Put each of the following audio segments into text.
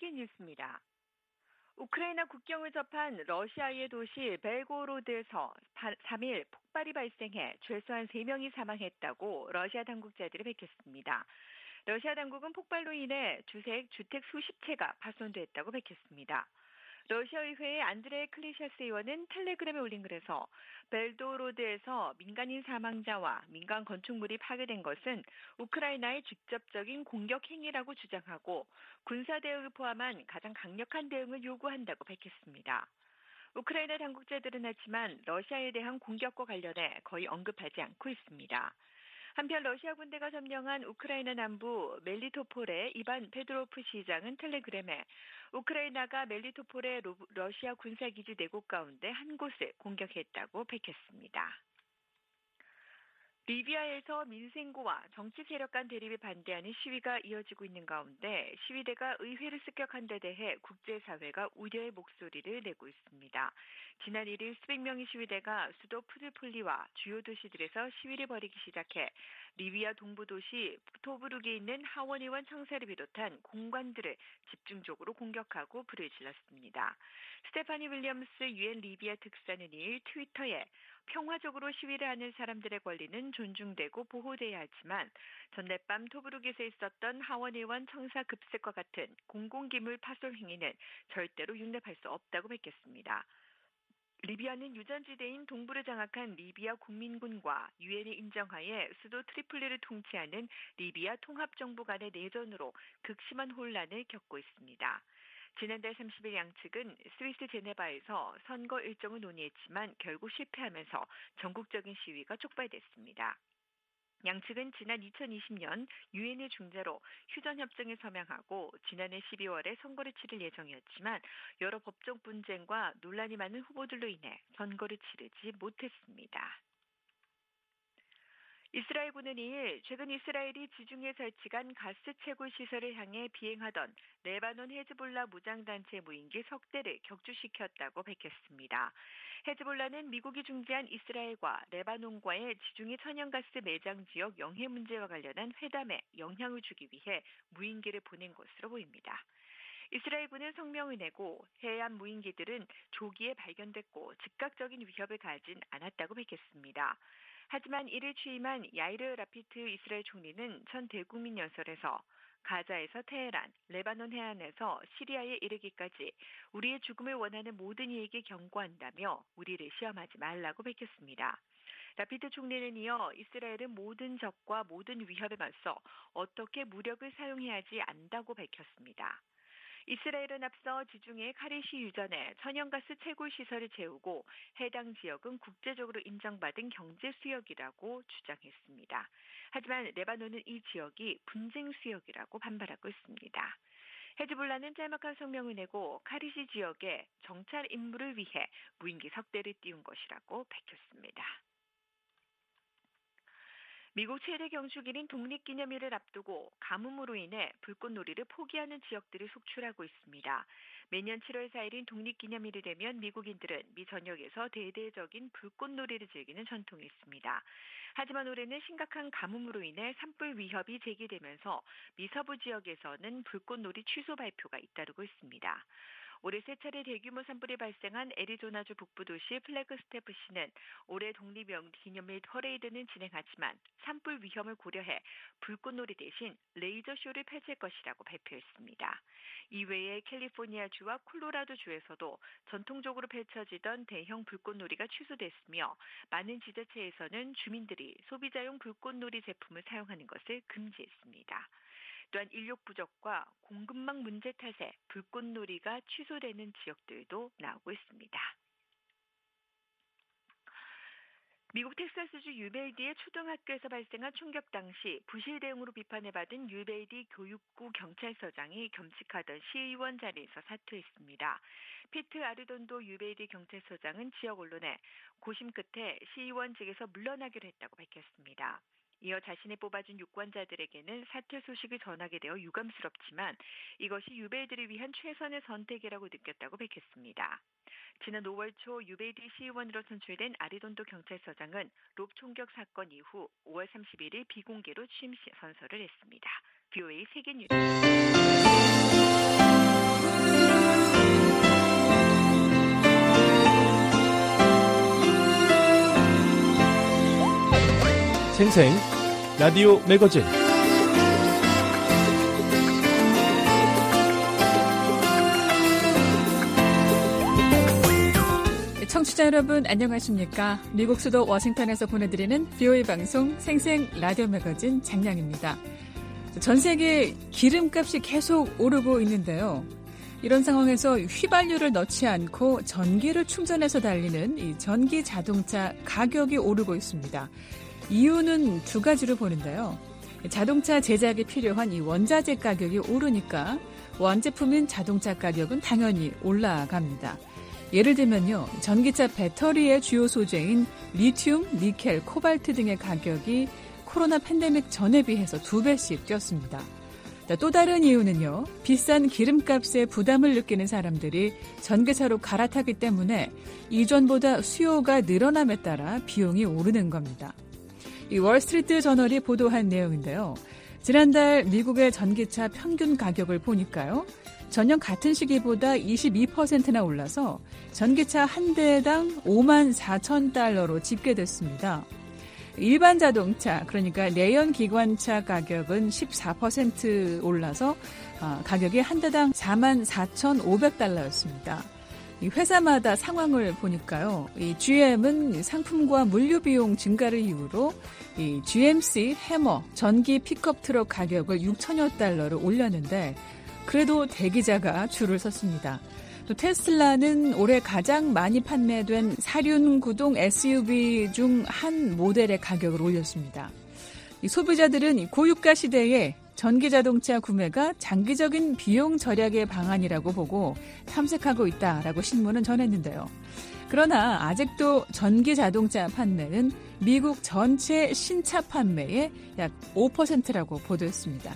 세계 뉴스입니다. 우크라이나 국경을 접한 러시아의 도시 벨고로드에서 3일 폭발이 발생해 최소한 3명이 사망했다고 러시아 당국자들이 밝혔습니다. 러시아 당국은 폭발로 인해 주택 수십 채가 파손됐다고 밝혔습니다. 러시아 의회의 안드레이 클리샤스 의원은 텔레그램에 올린 글에서 벨도로드에서 민간인 사망자와 민간 건축물이 파괴된 것은 우크라이나의 직접적인 공격 행위라고 주장하고 군사 대응을 포함한 가장 강력한 대응을 요구한다고 밝혔습니다. 우크라이나 당국자들은 하지만 러시아에 대한 공격과 관련해 거의 언급하지 않고 있습니다. 한편 러시아 군대가 점령한 우크라이나 남부 멜리토폴의 이반 페드로프 시장은 텔레그램에 우크라이나가 멜리토폴의 러시아 군사기지 4곳 가운데 한 곳을 공격했다고 밝혔습니다. 리비아에서 민생고와 정치 세력 간 대립에 반대하는 시위가 이어지고 있는 가운데 시위대가 의회를 습격한 데 대해 국제사회가 우려의 목소리를 내고 있습니다. 지난 1일 수백 명의 시위대가 수도 트리폴리와 주요 도시들에서 시위를 벌이기 시작해 리비아 동부 도시 토브룩에 있는 하원의원 청사를 비롯한 공관들을 집중적으로 공격하고 불을 질렀습니다. 스테파니 윌리엄스 유엔 리비아 특사는 2일 트위터에 평화적으로 시위를 하는 사람들의 권리는 존중되고 보호돼야 하지만 전날 밤 토브룩에서 있었던 하원의원 청사 급습과 같은 공공기물 파손 행위는 절대로 용납할 수 없다고 밝혔습니다. 리비아는 유전지대인 동부를 장악한 리비아 국민군과 유엔이 인정하에 수도 트리폴리를 통치하는 리비아 통합정부 간의 내전으로 극심한 혼란을 겪고 있습니다. 지난달 30일 양측은 스위스 제네바에서 선거 일정을 논의했지만 결국 실패하면서 전국적인 시위가 촉발됐습니다. 양측은 지난 2020년 유엔의 중재로 휴전협정에 서명하고 지난해 12월에 선거를 치를 예정이었지만 여러 법적 분쟁과 논란이 많은 후보들로 인해 선거를 치르지 못했습니다. 이스라엘군은 2일 최근 이스라엘이 지중해 설치한 가스 채굴 시설을 향해 비행하던 레바논 헤즈볼라 무장단체 무인기 석 대를 격추시켰다고 밝혔습니다. 헤즈볼라는 미국이 중재한 이스라엘과 레바논과의 지중해 천연가스 매장 지역 영해 문제와 관련한 회담에 영향을 주기 위해 무인기를 보낸 것으로 보입니다. 이스라엘군은 성명을 내고 해안 무인기들은 조기에 발견됐고 즉각적인 위협을 가진 않았다고 밝혔습니다. 하지만 이를 취임한 야이르 라피트 이스라엘 총리는 전 대국민 연설에서 가자에서 테헤란, 레바논 해안에서 시리아에 이르기까지 우리의 죽음을 원하는 모든 이에게 경고한다며 우리를 시험하지 말라고 밝혔습니다. 라피드 총리는 이어 이스라엘은 모든 적과 모든 위협에 맞서 어떻게 무력을 사용해야 하지 않다고 밝혔습니다. 이스라엘은 앞서 지중해 카리시 유전에 천연가스 채굴 시설을 재우고 해당 지역은 국제적으로 인정받은 경제 수역이라고 주장했습니다. 하지만 레바논은 이 지역이 분쟁 수역이라고 반발하고 있습니다. 헤즈볼라는 짤막한 성명을 내고 카리시 지역에 정찰 임무를 위해 무인기 석 대를 띄운 것이라고 밝혔습니다. 미국 최대 경축일인 독립기념일을 앞두고 가뭄으로 인해 불꽃놀이를 포기하는 지역들이 속출하고 있습니다. 매년 7월 4일인 독립기념일이 되면 미국인들은 미 전역에서 대대적인 불꽃놀이를 즐기는 전통이 있습니다. 하지만 올해는 심각한 가뭄으로 인해 산불 위협이 제기되면서 미 서부 지역에서는 불꽃놀이 취소 발표가 잇따르고 있습니다. 올해 세 차례 대규모 산불이 발생한 애리조나주 북부 도시 플래그스태프시는 올해 독립기념일 퍼레이드는 진행하지만 산불 위험을 고려해 불꽃놀이 대신 레이저쇼를 펼칠 것이라고 발표했습니다. 이외에 캘리포니아주와 콜로라도주에서도 전통적으로 펼쳐지던 대형 불꽃놀이가 취소됐으며 많은 지자체에서는 주민들이 소비자용 불꽃놀이 제품을 사용하는 것을 금지했습니다. 또한 인력 부족과 공급망 문제 탓에 불꽃놀이가 취소되는 지역들도 나오고 있습니다. 미국 텍사스주 유베이디의 초등학교에서 발생한 총격 당시 부실 대응으로 비판을 받은 유베이디 교육구 경찰서장이 겸직하던 시의원 자리에서 사퇴했습니다. 피트 아르돈도 유베이디 경찰서장은 지역 언론에 고심 끝에 시의원직에서 물러나기로 했다고 밝혔습니다. 이어 자신이 뽑아준 유권자들에게는 사퇴 소식을 전하게 되어 유감스럽지만 이것이 유베이디를 위한 최선의 선택이라고 느꼈다고 밝혔습니다. 지난 5월 초 유베이디 시의원으로 선출된 아리돈도 경찰서장은 롭 총격 사건 이후 5월 31일 비공개로 취임 선서를 했습니다. VOA 세계뉴스 생생 라디오 매거진 청취자 여러분 안녕하십니까? 미국 수도 워싱턴에서 보내드리는 VOA 방송 생생 라디오 매거진 장량입니다. 전 세계 기름값이 계속 오르고 있는데요. 이런 상황에서 휘발유를 넣지 않고 전기를 충전해서 달리는 이 전기 자동차 가격이 오르고 있습니다. 이유는 두 가지로 보는데요. 자동차 제작에 필요한 이 원자재 가격이 오르니까 원제품인 자동차 가격은 당연히 올라갑니다. 예를 들면요, 전기차 배터리의 주요 소재인 리튬, 니켈, 코발트 등의 가격이 코로나 팬데믹 전에 비해서 2배씩 뛰었습니다. 또 다른 이유는요, 비싼 기름값에 부담을 느끼는 사람들이 전기차로 갈아타기 때문에 이전보다 수요가 늘어남에 따라 비용이 오르는 겁니다. 이 월스트리트 저널이 보도한 내용인데요. 지난달 미국의 전기차 평균 가격을 보니까요, 전년 같은 시기보다 22%나 올라서 전기차 한 대당 54,000달러로 집계됐습니다. 일반 자동차, 그러니까 내연 기관차 가격은 14% 올라서 가격이 한 대당 44,500달러였습니다. 이 회사마다 상황을 보니까요, 이 GM은 상품과 물류 비용 증가를 이유로 이 GMC 해머 전기 픽업 트럭 가격을 6천여 달러로 올렸는데 그래도 대기자가 줄을 섰습니다. 또 테슬라는 올해 가장 많이 판매된 사륜 구동 SUV 중 한 모델의 가격을 올렸습니다. 이 소비자들은 고유가 시대에 전기자동차 구매가 장기적인 비용 절약의 방안이라고 보고 탐색하고 있다라고 신문은 전했는데요. 그러나 아직도 전기자동차 판매는 미국 전체 신차 판매의 약 5%라고 보도했습니다.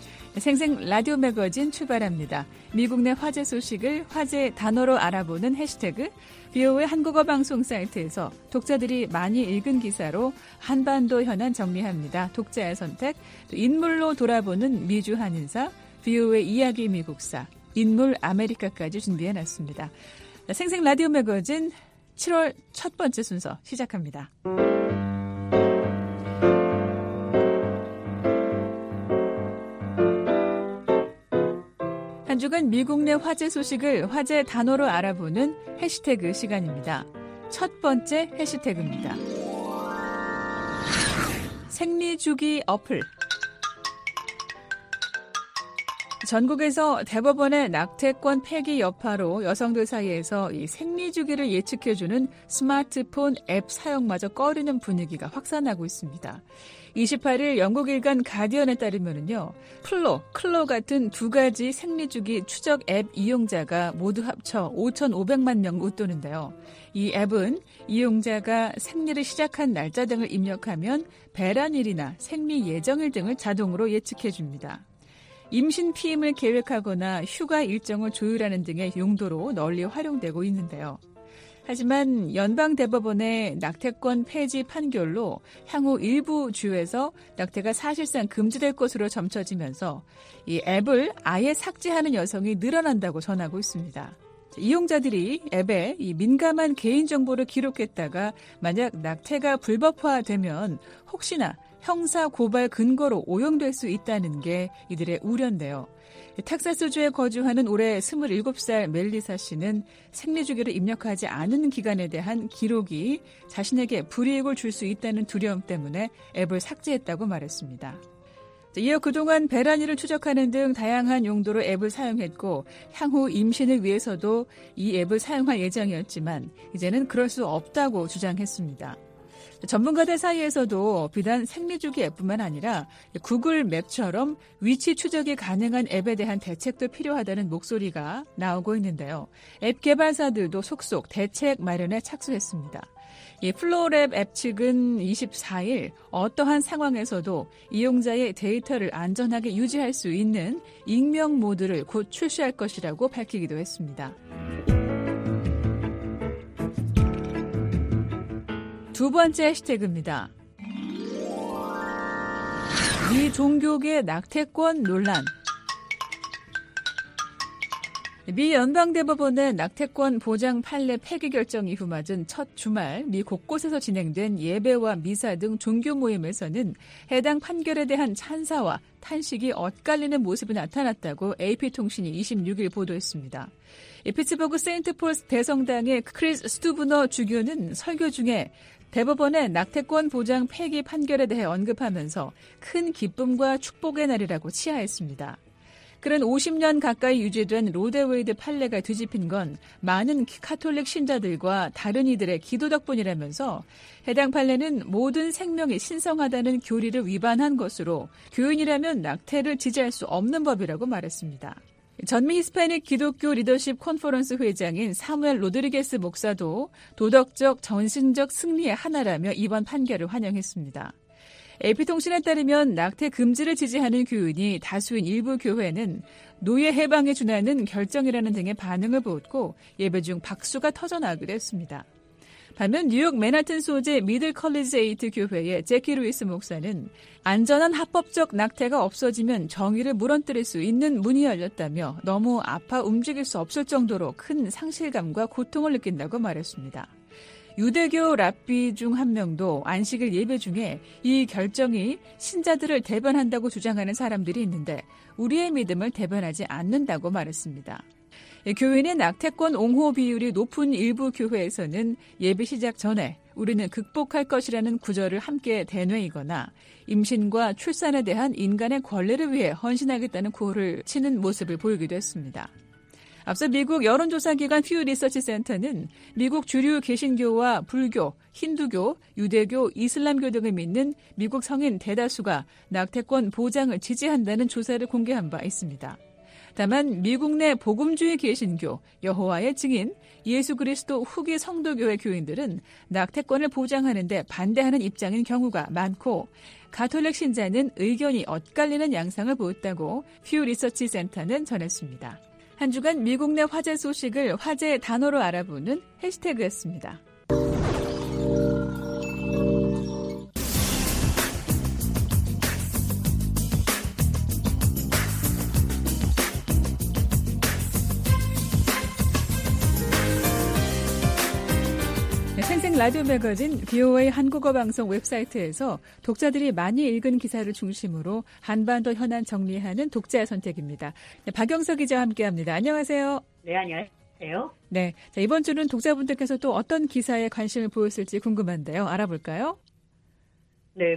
생생 라디오 매거진 출발합니다. 미국 내 화제 소식을 화제 단어로 알아보는 해시태그 VOA 한국어 방송 사이트에서 독자들이 많이 읽은 기사로 한반도 현안 정리합니다. 독자의 선택, 또 인물로 돌아보는 미주 한인사, VOA 이야기 미국사, 인물 아메리카까지 준비해놨습니다. 생생 라디오 매거진 7월 첫 번째 순서 시작합니다. 한 주간 미국 내 화제 소식을 화제 단어로 알아보는 해시태그 시간입니다. 첫 번째 해시태그입니다. 생리주기 어플. 전국에서 대법원의 낙태권 폐기 여파로 여성들 사이에서 이 생리주기를 예측해주는 스마트폰 앱 사용마저 꺼리는 분위기가 확산하고 있습니다. 28일 영국 일간 가디언에 따르면요, 클로 같은 두 가지 생리주기 추적 앱 이용자가 모두 합쳐 5,500만 명 웃도는데요. 이 앱은 이용자가 생리를 시작한 날짜 등을 입력하면 배란일이나 생리 예정일 등을 자동으로 예측해줍니다. 임신 피임을 계획하거나 휴가 일정을 조율하는 등의 용도로 널리 활용되고 있는데요. 하지만 연방대법원의 낙태권 폐지 판결로 향후 일부 주에서 낙태가 사실상 금지될 것으로 점쳐지면서 이 앱을 아예 삭제하는 여성이 늘어난다고 전하고 있습니다. 이용자들이 앱에 이 민감한 개인정보를 기록했다가 만약 낙태가 불법화되면 혹시나 형사 고발 근거로 오용될 수 있다는 게 이들의 우려인데요. 텍사스주에 거주하는 올해 27살 멜리사 씨는 생리주기를 입력하지 않은 기간에 대한 기록이 자신에게 불이익을 줄 수 있다는 두려움 때문에 앱을 삭제했다고 말했습니다. 이어 그동안 배란일을 추적하는 등 다양한 용도로 앱을 사용했고 향후 임신을 위해서도 이 앱을 사용할 예정이었지만 이제는 그럴 수 없다고 주장했습니다. 전문가들 사이에서도 비단 생리주기 앱뿐만 아니라 구글 맵처럼 위치 추적이 가능한 앱에 대한 대책도 필요하다는 목소리가 나오고 있는데요. 앱 개발사들도 속속 대책 마련에 착수했습니다. 플로랩 앱 측은 24일 어떠한 상황에서도 이용자의 데이터를 안전하게 유지할 수 있는 익명 모드를 곧 출시할 것이라고 밝히기도 했습니다. 두 번째 해시태그입니다. 미 종교계 낙태권 논란. 미 연방대법원의 낙태권 보장 판례 폐기 결정 이후 맞은 첫 주말 미 곳곳에서 진행된 예배와 미사 등 종교 모임에서는 해당 판결에 대한 찬사와 탄식이 엇갈리는 모습이 나타났다고 AP통신이 26일 보도했습니다. 피츠버그 세인트폴 대성당의 크리스 스투브너 주교는 설교 중에 대법원의 낙태권 보장 폐기 판결에 대해 언급하면서 큰 기쁨과 축복의 날이라고 치하했습니다. 그런 50년 가까이 유지된 로데웨이드 판례가 뒤집힌 건 많은 카톨릭 신자들과 다른 이들의 기도 덕분이라면서 해당 판례는 모든 생명이 신성하다는 교리를 위반한 것으로 교인이라면 낙태를 지지할 수 없는 법이라고 말했습니다. 전미 히스패닉 기독교 리더십 컨퍼런스 회장인 사무엘 로드리게스 목사도 도덕적, 정신적 승리의 하나라며 이번 판결을 환영했습니다. AP통신에 따르면 낙태 금지를 지지하는 교인이 다수인 일부 교회는 노예 해방에 준하는 결정이라는 등의 반응을 보였고 예배 중 박수가 터져나오기도 했습니다. 반면 뉴욕 맨하튼 소재 미들 컬리지 에이트 교회의 제키 루이스 목사는 안전한 합법적 낙태가 없어지면 정의를 무너뜨릴 수 있는 문이 열렸다며 너무 아파 움직일 수 없을 정도로 큰 상실감과 고통을 느낀다고 말했습니다. 유대교 랍비 중 한 명도 안식일 예배 중에 이 결정이 신자들을 대변한다고 주장하는 사람들이 있는데 우리의 믿음을 대변하지 않는다고 말했습니다. 교인의 낙태권 옹호 비율이 높은 일부 교회에서는 예배 시작 전에 우리는 극복할 것이라는 구절을 함께 대뇌이거나 임신과 출산에 대한 인간의 권리를 위해 헌신하겠다는 구호를 치는 모습을 보이기도 했습니다. 앞서 미국 여론조사기관 퓨 리서치 센터는 미국 주류 개신교와 불교, 힌두교, 유대교, 이슬람교 등을 믿는 미국 성인 대다수가 낙태권 보장을 지지한다는 조사를 공개한 바 있습니다. 다만 미국 내 복음주의 개신교, 여호와의 증인, 예수 그리스도 후기 성도교회 교인들은 낙태권을 보장하는 데 반대하는 입장인 경우가 많고 가톨릭 신자는 의견이 엇갈리는 양상을 보였다고 퓨 리서치 센터는 전했습니다. 한 주간 미국 내 화제 소식을 화제의 단어로 알아보는 해시태그였습니다. 생생 라디오 매거진 VOA 한국어 방송 웹사이트에서 독자들이 많이 읽은 기사를 중심으로 한반도 현안 정리하는 독자의 선택입니다. 박영석 기자와 함께합니다. 안녕하세요. 네, 안녕하세요. 네, 자, 이번 주는 독자분들께서 또 어떤 기사에 관심을 보였을지 궁금한데요. 알아볼까요? 네,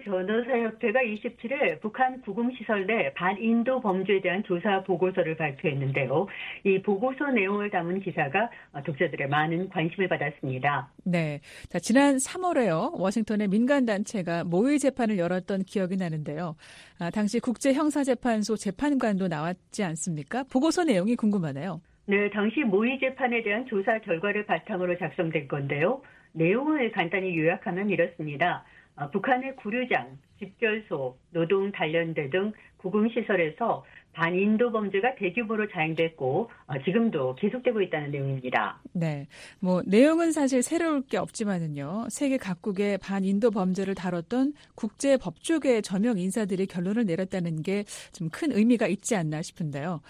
국제변호사협회가 27일 북한 구금시설 내 반인도 범죄에 대한 조사 보고서를 발표했는데요. 이 보고서 내용을 담은 기사가 독자들의 많은 관심을 받았습니다. 네, 자, 지난 3월에요. 워싱턴의 민간단체가 모의 재판을 열었던 기억이 나는데요. 당시 국제형사재판소 재판관도 나왔지 않습니까? 보고서 내용이 궁금하네요. 네, 당시 모의 재판에 대한 조사 결과를 바탕으로 작성된 건데요. 내용을 간단히 요약하면 이렇습니다. 북한의 구류장, 집결소, 노동 단련대 등 구금시설에서 반인도 범죄가 대규모로 자행됐고 지금도 계속되고 있다는 내용입니다. 네, 내용은 사실 새로울 게 없지만은요. 세계 각국의 반인도 범죄를 다뤘던 국제법조계 저명 인사들이 결론을 내렸다는 게 좀 큰 의미가 있지 않나 싶은데요.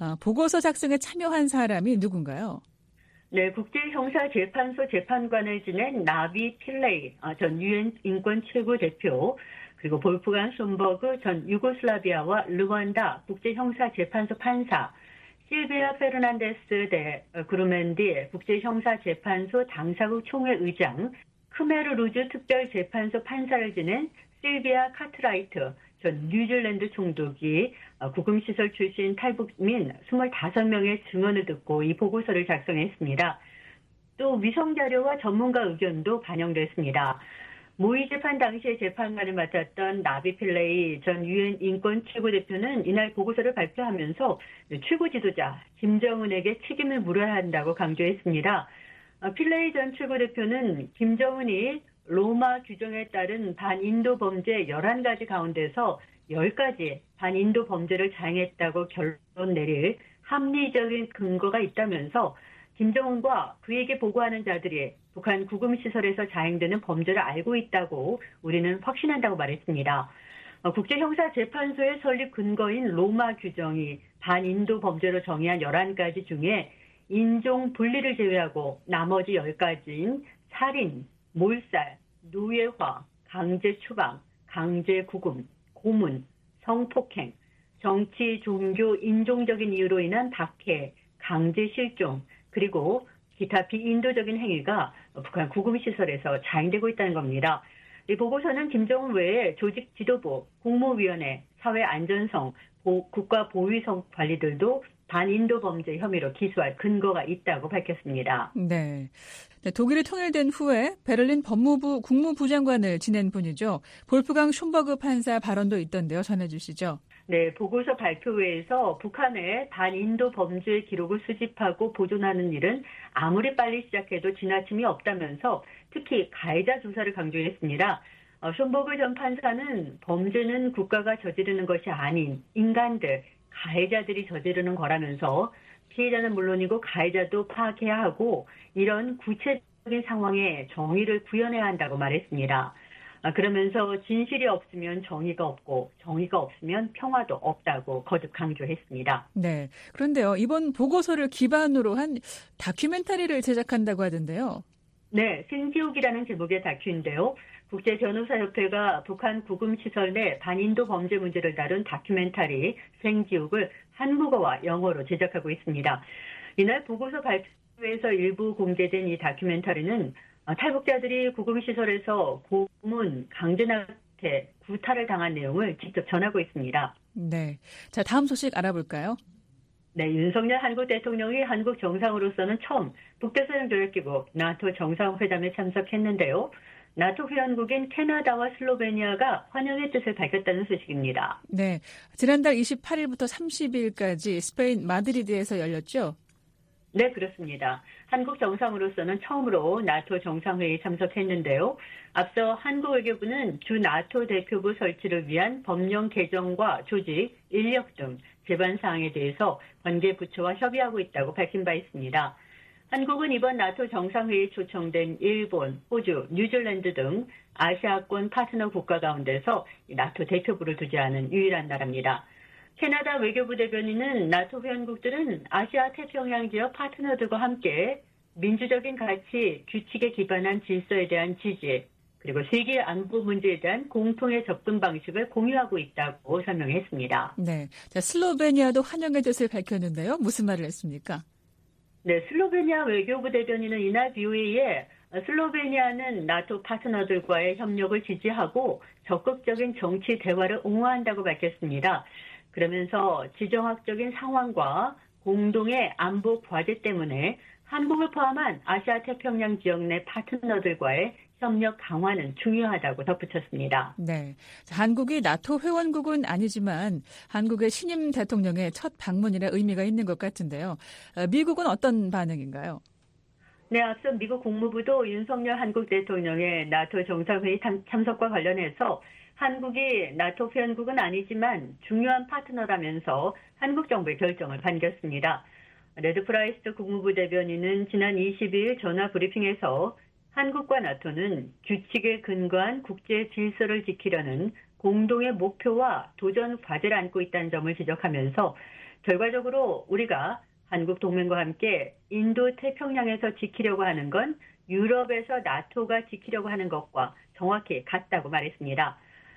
보고서 작성에 참여한 사람이 누군가요? 네, 국제형사재판소 재판관을 지낸 나비 필레이 전 유엔 인권 최고 대표, 그리고 볼프강 쏨버그 전 유고슬라비아와 르완다 국제형사재판소 판사, 실비아 페르난데스 데 그루멘디 국제형사재판소 당사국 총회 의장, 크메르 루즈 특별재판소 판사를 지낸 실비아 카트라이트 전 뉴질랜드 총독이 구금시설 출신 탈북민 25명의 증언을 듣고 이 보고서를 작성했습니다. 또 위성자료와 전문가 의견도 반영됐습니다. 모의 재판 당시에 재판관을 맡았던 나비 필레이 전 유엔 인권 최고대표는 이날 보고서를 발표하면서 최고 지도자 김정은에게 책임을 물어야 한다고 강조했습니다. 필레이 전 최고대표는 김정은이 로마 규정에 따른 반인도 범죄 11가지 가운데서 10가지 반인도 범죄를 자행했다고 결론 내릴 합리적인 근거가 있다면서 김정은과 그에게 보고하는 자들이 북한 구금시설에서 자행되는 범죄를 알고 있다고 우리는 확신한다고 말했습니다. 국제형사재판소의 설립 근거인 로마 규정이 반인도 범죄로 정의한 11가지 중에 인종 분리를 제외하고 나머지 10가지인 살인, 몰살, 노예화, 강제 추방, 강제 구금, 고문, 성폭행, 정치, 종교, 인종적인 이유로 인한 박해, 강제 실종, 그리고 기타 비인도적인 행위가 북한 구금시설에서 자행되고 있다는 겁니다. 이 보고서는 김정은 외에 조직 지도부, 국무위원회, 사회안전성, 국가보위성 관리들도 반인도 범죄 혐의로 기소할 근거가 있다고 밝혔습니다. 네. 독일이 통일된 후에 베를린 법무부 국무부장관을 지낸 분이죠. 볼프강 숀버그 판사 발언도 있던데요. 전해주시죠. 네, 보고서 발표회에서 북한의 반인도 범죄 기록을 수집하고 보존하는 일은 아무리 빨리 시작해도 지나침이 없다면서 특히 가해자 조사를 강조했습니다. 숀버그 전 판사는 범죄는 국가가 저지르는 것이 아닌 인간들, 가해자들이 저지르는 거라면서 피해자는 물론이고 가해자도 파악해야 하고 이런 구체적인 상황에 정의를 구현해야 한다고 말했습니다. 그러면서 진실이 없으면 정의가 없고 정의가 없으면 평화도 없다고 거듭 강조했습니다. 네. 그런데요. 이번 보고서를 기반으로 한 다큐멘터리를 제작한다고 하던데요. 네. 생지옥이라는 제목의 다큐인데요. 국제변호사협회가 북한 구금시설 내 반인도 범죄 문제를 다룬 다큐멘터리 생지옥을 한국어와 영어로 제작하고 있습니다. 이날 보고서 발표에서 일부 공개된 이 다큐멘터리는 탈북자들이 구금시설에서 고문, 강제납태, 구타를 당한 내용을 직접 전하고 있습니다. 네. 자, 다음 소식 알아볼까요? 네, 윤석열 한국 대통령이 한국 정상으로서는 처음 북대서양조약기구 나토 정상회담에 참석했는데요. 나토 회원국인 캐나다와 슬로베니아가 환영의 뜻을 밝혔다는 소식입니다. 네. 지난달 28일부터 30일까지 스페인 마드리드에서 열렸죠? 네, 그렇습니다. 한국 정상으로서는 처음으로 나토 정상회의에 참석했는데요. 앞서 한국 외교부는 주 나토 대표부 설치를 위한 법령 개정과 조직, 인력 등 제반 사항에 대해서 관계 부처와 협의하고 있다고 밝힌 바 있습니다. 한국은 이번 나토 정상회의에 초청된 일본, 호주, 뉴질랜드 등 아시아권 파트너 국가 가운데서 나토 대표부를 두지 않은 유일한 나라입니다. 캐나다 외교부 대변인은 나토 회원국들은 아시아 태평양 지역 파트너들과 함께 민주적인 가치, 규칙에 기반한 질서에 대한 지지, 그리고 세계 안보 문제에 대한 공통의 접근 방식을 공유하고 있다고 설명했습니다. 네. 자, 슬로베니아도 환영의 뜻을 밝혔는데요. 무슨 말을 했습니까? 네, 슬로베니아 외교부 대변인은 이날 BOA에 슬로베니아는 나토 파트너들과의 협력을 지지하고 적극적인 정치 대화를 옹호한다고 밝혔습니다. 그러면서 지정학적인 상황과 공동의 안보 과제 때문에 한국을 포함한 아시아 태평양 지역 내 파트너들과의 협력 강화는 중요하다고 덧붙였습니다. 네. 자, 한국이 나토 회원국은 아니지만 한국의 신임 대통령의 첫 방문이라 의미가 있는 것 같은데요. 미국은 어떤 반응인가요? 네, 앞서 미국 국무부도 윤석열 한국 대통령의 나토 정상회의 참석과 관련해서 한국이 나토 회원국은 아니지만 중요한 파트너라면서 한국 정부의 결정을 반겼습니다. 레드 프라이스 국무부 대변인은 지난 22일 전화 브리핑에서 한국과 나토는 규칙에 근거한 국제 질서를 지키려는 공동의 목표와 도전 과제를 안고 있다는 점을 지적하면서 결과적으로 우리가 한국 동맹과 함께 인도 태평양에서 지키려고 하는 건 유럽에서 나토가 지키려고 하는 것과 정확히 같다고 말했습니다.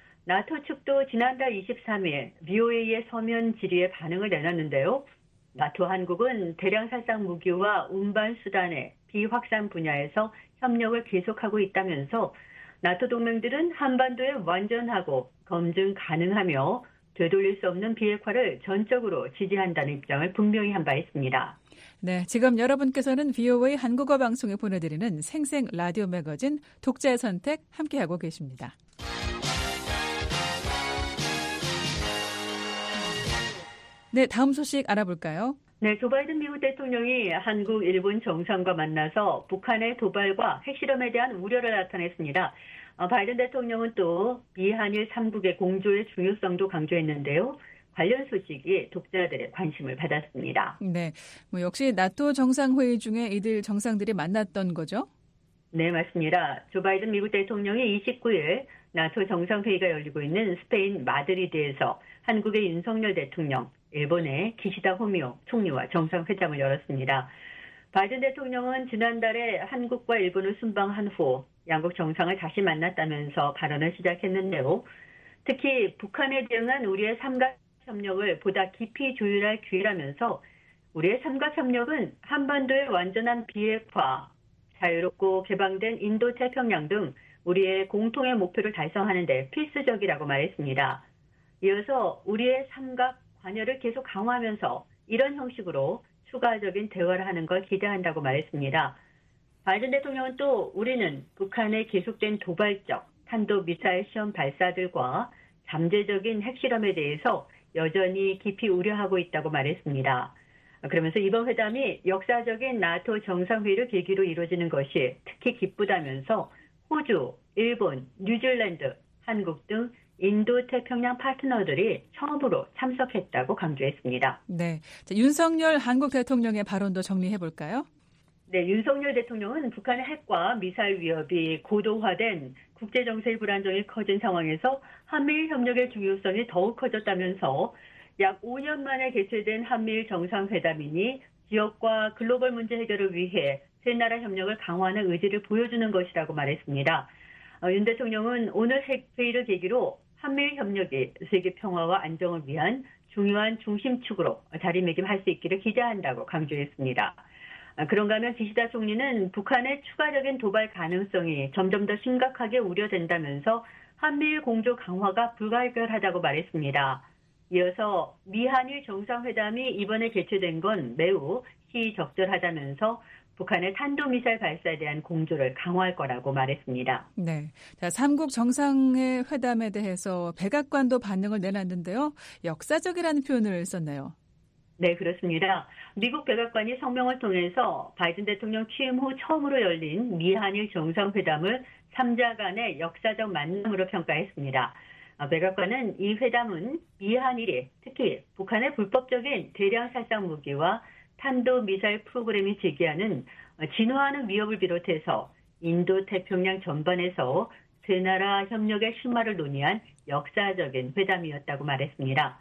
나토 측도 지난달 23일 BOA의 서면 질의에 반응을 내놨는데요. 나토 한국은 대량 살상 무기와 운반 수단의 비확산 분야에서 협력을 계속하고 있다면서 나토 동맹들은 한반도에 완전하고 검증 가능하며 되돌릴 수 없는 비핵화를 전적으로 지지한다는 입장을 분명히 한 바 있습니다. 네, 지금 여러분께서는 VOA 한국어 방송에 보내드리는 생생 라디오 매거진 독자의 선택 함께하고 계십니다. 네, 다음 소식 알아볼까요? 네, 조 바이든 미국 대통령이 한국, 일본 정상과 만나서 북한의 도발과 핵실험에 대한 우려를 나타냈습니다. 바이든 대통령은 또 미한일 3국의 공조의 중요성도 강조했는데요. 관련 소식이 독자들의 관심을 받았습니다. 네, 역시 나토 정상회의 중에 이들 정상들이 만났던 거죠? 네, 맞습니다. 조 바이든 미국 대통령이 29일 나토 정상회의가 열리고 있는 스페인 마드리드에서 한국의 윤석열 대통령, 일본의 기시다 후미오 총리와 정상회담을 열었습니다. 바이든 대통령은 지난달에 한국과 일본을 순방한 후 양국 정상을 다시 만났다면서 발언을 시작했는데요. 특히 북한에 대응한 우리의 삼각협력을 보다 깊이 조율할 기회라면서 우리의 삼각협력은 한반도의 완전한 비핵화, 자유롭고 개방된 인도태평양 등 우리의 공통의 목표를 달성하는 데 필수적이라고 말했습니다. 이어서 우리의 삼각 관여를 계속 강화하면서 이런 형식으로 추가적인 대화를 하는 걸 기대한다고 말했습니다. 바이든 대통령은 또 우리는 북한의 계속된 도발적 탄도미사일 시험 발사들과 잠재적인 핵실험에 대해서 여전히 깊이 우려하고 있다고 말했습니다. 그러면서 이번 회담이 역사적인 나토 정상회의를 계기로 이루어지는 것이 특히 기쁘다면서 호주, 일본, 뉴질랜드, 한국 등 인도태평양 파트너들이 처음으로 참석했다고 강조했습니다. 네, 자, 윤석열 한국 대통령의 발언도 정리해 볼까요? 네, 윤석열 대통령은 북한의 핵과 미사일 위협이 고도화된 국제정세의 불안정이 커진 상황에서 한미일 협력의 중요성이 더욱 커졌다면서 약 5년 만에 개최된 한미일 정상회담이니 지역과 글로벌 문제 해결을 위해 세 나라 협력을 강화하는 의지를 보여주는 것이라고 말했습니다. 윤 대통령은 오늘 회의를 계기로 한미일 협력이 세계 평화와 안정을 위한 중요한 중심축으로 자리매김할 수 있기를 기대한다고 강조했습니다. 그런가 하면 기시다 총리는 북한의 추가적인 도발 가능성이 점점 더 심각하게 우려된다면서 한미일 공조 강화가 불가결하다고 말했습니다. 이어서 미한일 정상회담이 이번에 개최된 건 매우 시적절하다면서 북한의 탄도미사일 발사에 대한 공조를 강화할 거라고 말했습니다. 네, 자, 3국 정상회 회담에 대해서 백악관도 반응을 내놨는데요. 역사적이라는 표현을 썼나요? 네, 그렇습니다. 미국 백악관이 성명을 통해서 바이든 대통령 취임 후 처음으로 열린 미한일 정상회담을 3자 간의 역사적 만남으로 평가했습니다. 백악관은 이 회담은 미한일이 특히 북한의 불법적인 대량 살상 무기와 탄도미사일 프로그램이 제기하는 진화하는 위협을 비롯해서 인도태평양 전반에서 세 나라 협력의 실마를 논의한 역사적인 회담이었다고 말했습니다.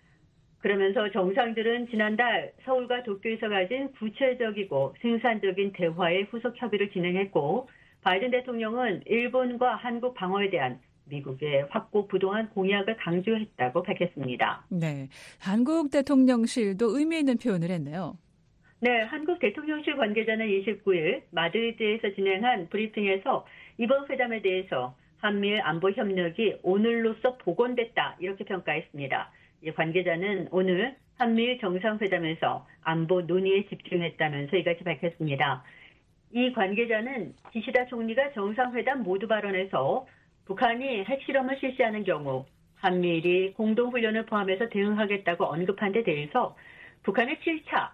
그러면서 정상들은 지난달 서울과 도쿄에서 가진 구체적이고 생산적인 대화의 후속 협의를 진행했고 바이든 대통령은 일본과 한국 방어에 대한 미국의 확고부동한 공약을 강조했다고 밝혔습니다. 네, 한국 대통령실도 의미 있는 표현을 했네요. 네, 한국 대통령실 관계자는 29일 마드리드에서 진행한 브리핑에서 이번 회담에 대해서 한미일 안보 협력이 오늘로써 복원됐다 이렇게 평가했습니다. 이 관계자는 오늘 한미일 정상회담에서 안보 논의에 집중했다면서 이같이 밝혔습니다. 이 관계자는 기시다 총리가 정상회담 모두 발언에서 북한이 핵실험을 실시하는 경우 한미일이 공동훈련을 포함해서 대응하겠다고 언급한 데 대해서 북한의 7차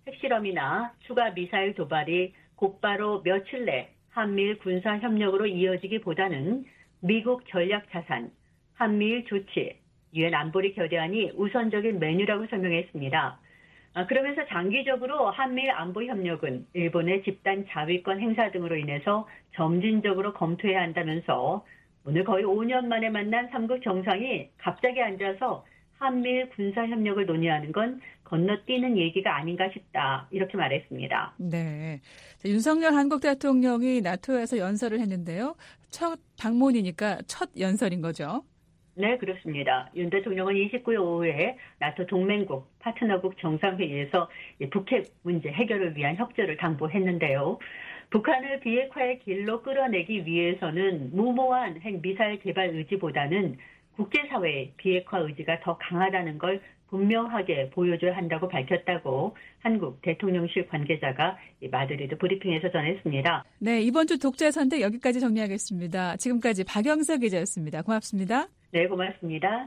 핵실험이나 추가 미사일 도발이 곧바로 며칠 내 한미일 군사협력으로 이어지기보다는 미국 전략 자산, 한미일 조치, 유엔 안보리 결의안이 우선적인 메뉴라고 설명했습니다. 그러면서 장기적으로 한미일 안보 협력은 일본의 집단 자위권 행사 등으로 인해서 점진적으로 검토해야 한다면서 오늘 거의 5년 만에 만난 3국 정상이 갑자기 앉아서 한미일 군사협력을 논의하는 건 건너뛰는 얘기가 아닌가 싶다 이렇게 말했습니다. 네, 윤석열 한국 대통령이 나토에서 연설을 했는데요. 첫 방문이니까 첫 연설인 거죠? 네, 그렇습니다. 윤 대통령은 29일 오후에 나토 동맹국, 파트너국 정상회의에서 북핵 문제 해결을 위한 협조를 당부했는데요. 북한을 비핵화의 길로 끌어내기 위해서는 무모한 핵미사일 개발 의지보다는 국제사회의 비핵화 의지가 더 강하다는 걸 분명하게 보여줘야 한다고 밝혔다고 한국 대통령실 관계자가 마드리드 브리핑에서 전했습니다. 네, 이번 주 독재 선택 여기까지 정리하겠습니다. 지금까지 박영서 기자였습니다. 고맙습니다. 네, 고맙습니다.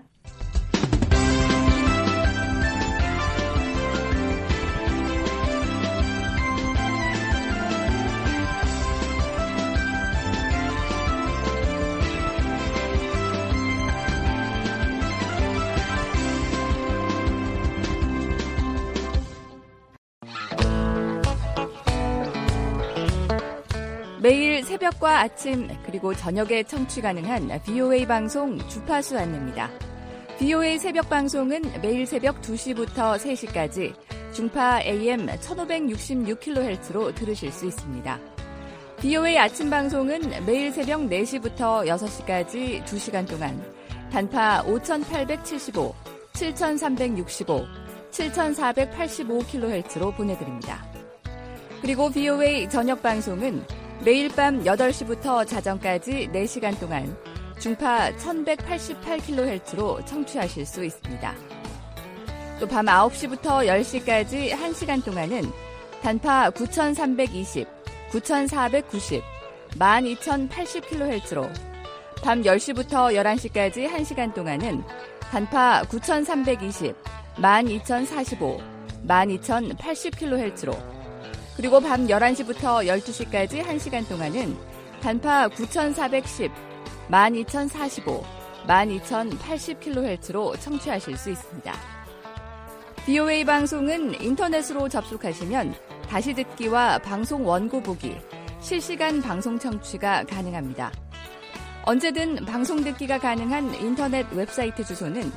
매일 새벽 새벽과 아침 그리고 저녁에 청취 가능한 VOA 방송 주파수 안내입니다. VOA 새벽 방송은 매일 새벽 2시부터 3시까지 중파 AM 1566kHz로 들으실 수 있습니다. VOA 아침 방송은 매일 새벽 4시부터 6시까지 2시간 동안 단파 5875, 7365, 7485kHz로 보내드립니다. 그리고 VOA 저녁 방송은 매일 밤 8시부터 자정까지 4시간 동안 중파 1188kHz로 청취하실 수 있습니다. 또 밤 9시부터 10시까지 1시간 동안은 단파 9320, 9490, 12080kHz로 밤 10시부터 11시까지 1시간 동안은 단파 9320, 12045, 12080kHz로 그리고 밤 11시부터 12시까지 1시간 동안은 단파 9410, 12045, 12080kHz로 청취하실 수 있습니다. VOA 방송은 인터넷으로 접속하시면 다시 듣기와 방송 원고 보기, 실시간 방송 청취가 가능합니다. 언제든 방송 듣기가 가능한 인터넷 웹사이트 주소는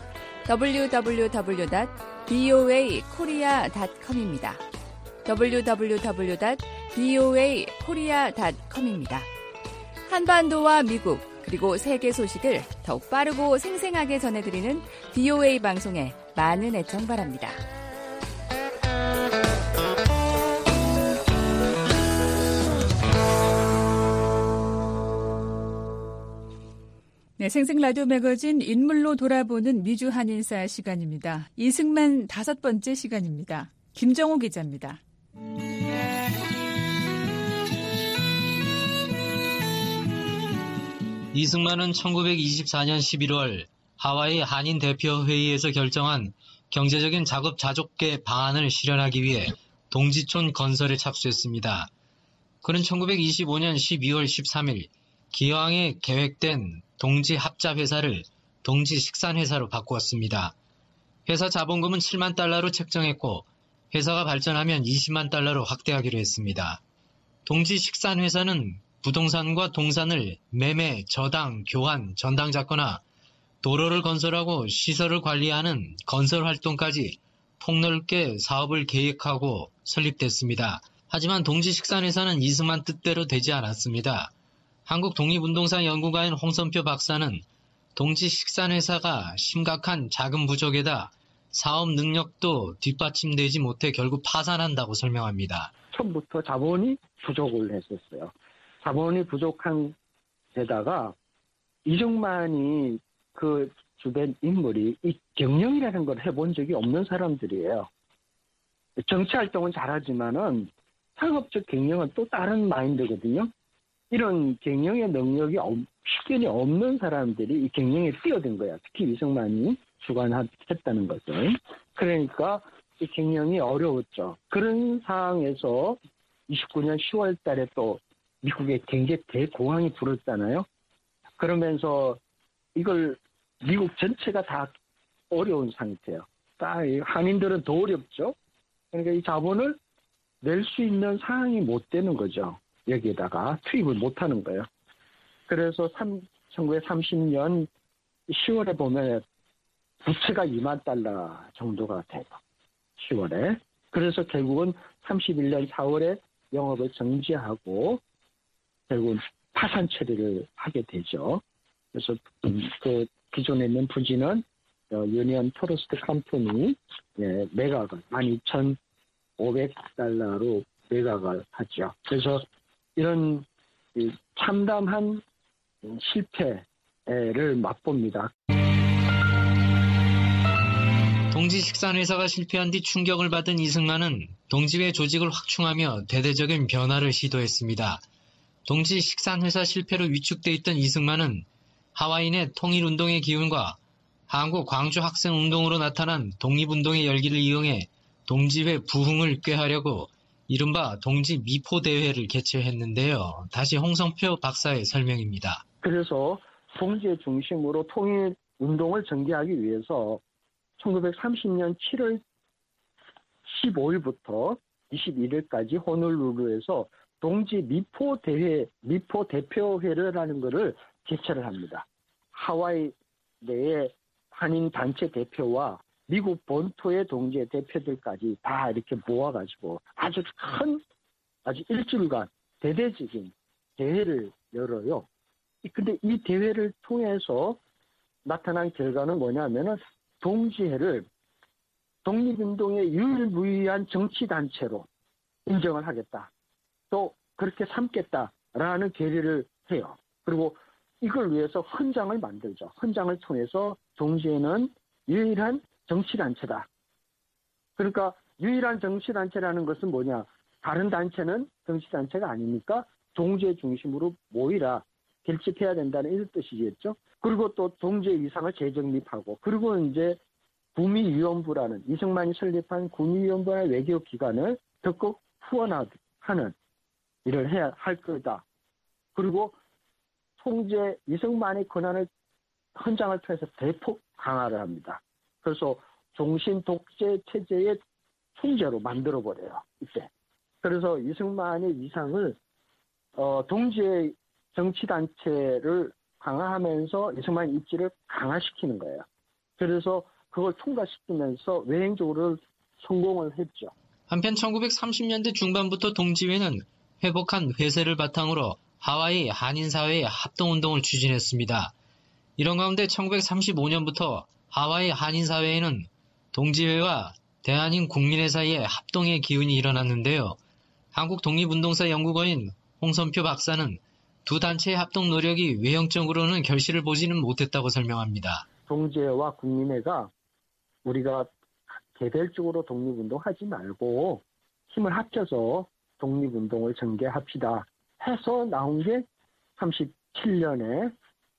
www.voakorea.com입니다. www.voakorea.com입니다. 한반도와 미국 그리고 세계 소식을 더욱 빠르고 생생하게 전해드리는 VOA 방송에 많은 애청 바랍니다. 네, 생생라디오 매거진 인물로 돌아보는 미주 한인사 시간입니다. 이승만 5번째 시간입니다. 김정호 기자입니다. 이승만은 1924년 11월 하와이 한인 대표회의에서 결정한 경제적인 자급 자족계 방안을 실현하기 위해 동지촌 건설에 착수했습니다. 그는 1925년 12월 13일 기왕에 계획된 동지합작회사를 동지식산회사로 바꾸었습니다. 회사 자본금은 7만 달러로 책정했고 회사가 발전하면 20만 달러로 확대하기로 했습니다. 동지식산회사는 부동산과 동산을 매매, 저당, 교환, 전당잡거나 도로를 건설하고 시설을 관리하는 건설 활동까지 폭넓게 사업을 계획하고 설립됐습니다. 하지만 동지식산회사는 이승만 뜻대로 되지 않았습니다. 한국 독립운동사 연구가인 홍선표 박사는 동지식산회사가 심각한 자금 부족에다 사업 능력도 뒷받침되지 못해 결국 파산한다고 설명합니다. 처음부터 자본이 부족을 했었어요. 자본이 부족한 데다가 이승만이 그 주된 인물이 이 경영이라는 걸 해본 적이 없는 사람들이에요. 정치활동은 잘하지만은 상업적 경영은 또 다른 마인드거든요. 이런 경영의 능력이 식견이 없는 사람들이 이 경영에 뛰어든 거야. 특히 이승만이 주관했다는 것은. 그러니까 이 경영이 어려웠죠. 그런 상황에서 29년 10월 달에 또 미국의 경제 대공황이 불었잖아요. 그러면서 이걸 미국 전체가 다 어려운 상태예요. 한인들은 더 어렵죠. 그러니까 이 자본을 낼 수 있는 상황이 못 되는 거죠. 여기에다가 투입을 못 하는 거예요. 그래서 1930년 10월에 보면 부채가 2만 달러 정도가 돼요. 10월에. 그래서 결국은 31년 4월에 영업을 정지하고 결국은 파산 처리를 하게 되죠. 그래서 그 기존에 있는 부지는 유니언 토러스트 컴퍼니 매각을 12,500달러로 매각을 하죠. 그래서 이런 참담한 실패를 맛봅니다. 동지식산회사가 실패한 뒤 충격을 받은 이승만은 동지회 조직을 확충하며 대대적인 변화를 시도했습니다. 동지식산회사 실패로 위축돼 있던 이승만은 하와이 내 통일운동의 기운과 한국 광주 학생운동으로 나타난 독립운동의 열기를 이용해 동지회 부흥을 꾀하려고 이른바 동지미포대회를 개최했는데요. 다시 홍성표 박사의 설명입니다. 그래서 동지의 중심으로 통일운동을 전개하기 위해서 1930년 7월 15일부터 21일까지 호놀룰루에서 동지 미포 대표회라는 것을 개최를 합니다. 하와이 내의 한인 단체 대표와 미국 본토의 동지의 대표들까지 다 이렇게 모아가지고 아주 일주일간 대대적인 대회를 열어요. 근데 이 대회를 통해서 나타난 결과는 뭐냐면은 동지회를 독립운동의 유일무이한 정치단체로 인정을 하겠다. 또 그렇게 삼겠다라는 결의를 해요. 그리고 이걸 위해서 헌장을 만들죠. 헌장을 통해서 동지회는 유일한 정치단체다. 그러니까 유일한 정치단체라는 것은 뭐냐. 다른 단체는 정치단체가 아니니까 동지회 중심으로 모이라. 결집해야 된다는 이런 뜻이겠죠. 그리고 또 동지회 위상을 재정립하고 그리고 이제 구미위원부라는 이승만이 설립한 구미위원부의 외교기관을 적극 후원하는 일을 해야 할 거다. 그리고 통제 이승만의 권한을 헌장을 통해서 대폭 강화를 합니다. 그래서 종신 독재 체제의 총재로 만들어버려요. 이때. 그래서 이승만의 위상을 동지의 정치단체를 강화하면서 이승만 입지를 강화시키는 거예요. 그래서 그걸 통과시키면서 외행적으로 성공을 했죠. 한편 1930년대 중반부터 동지회는 회복한 회세를 바탕으로 하와이 한인사회의 합동운동을 추진했습니다. 이런 가운데 1935년부터 하와이 한인사회에는 동지회와 대한인 국민회 사이에 합동의 기운이 일어났는데요. 한국 독립운동사 연구가인 홍선표 박사는 두 단체의 합동 노력이 외형적으로는 결실을 보지는 못했다고 설명합니다. 동지회와 국민회가 우리가 개별적으로 독립운동하지 말고 힘을 합쳐서 독립운동을 전개합시다 해서 나온 게 37년에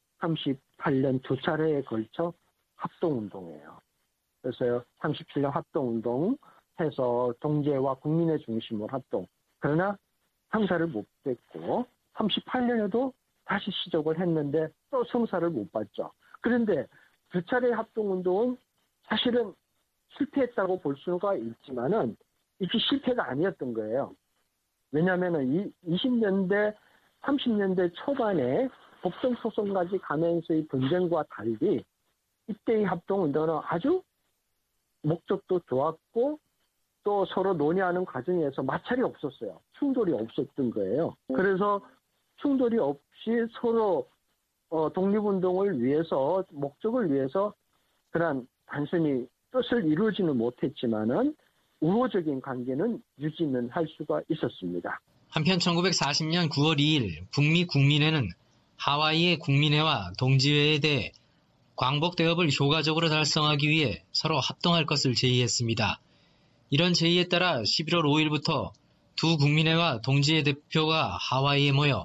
38년 두 차례에 걸쳐 합동운동이에요. 그래서 37년 합동운동 해서 동지회와 국민회 중심으로 합동. 그러나 성사를 못 냈고 38년에도 다시 시작을 했는데 또 성사를 못 봤죠. 그런데 두 차례 합동운동은 사실은 실패했다고 볼 수가 있지만은 이게 실패가 아니었던 거예요. 왜냐하면은 20년대, 30년대 초반에 법정소송까지 가면서의 분쟁과 달리 이때의 합동운동은 아주 목적도 좋았고 또 서로 논의하는 과정에서 마찰이 없었어요. 충돌이 없었던 거예요. 그래서 충돌이 없이 서로 독립운동을 위해서 목적을 위해서 그런 단순히 뜻을 이루지는 못했지만은 우호적인 관계는 유지는 할 수가 있었습니다. 한편 1940년 9월 2일 북미 국민회는 하와이의 국민회와 동지회에 대해 광복대업을 효과적으로 달성하기 위해 서로 합동할 것을 제의했습니다. 이런 제의에 따라 11월 5일부터 두 국민회와 동지회 대표가 하와이에 모여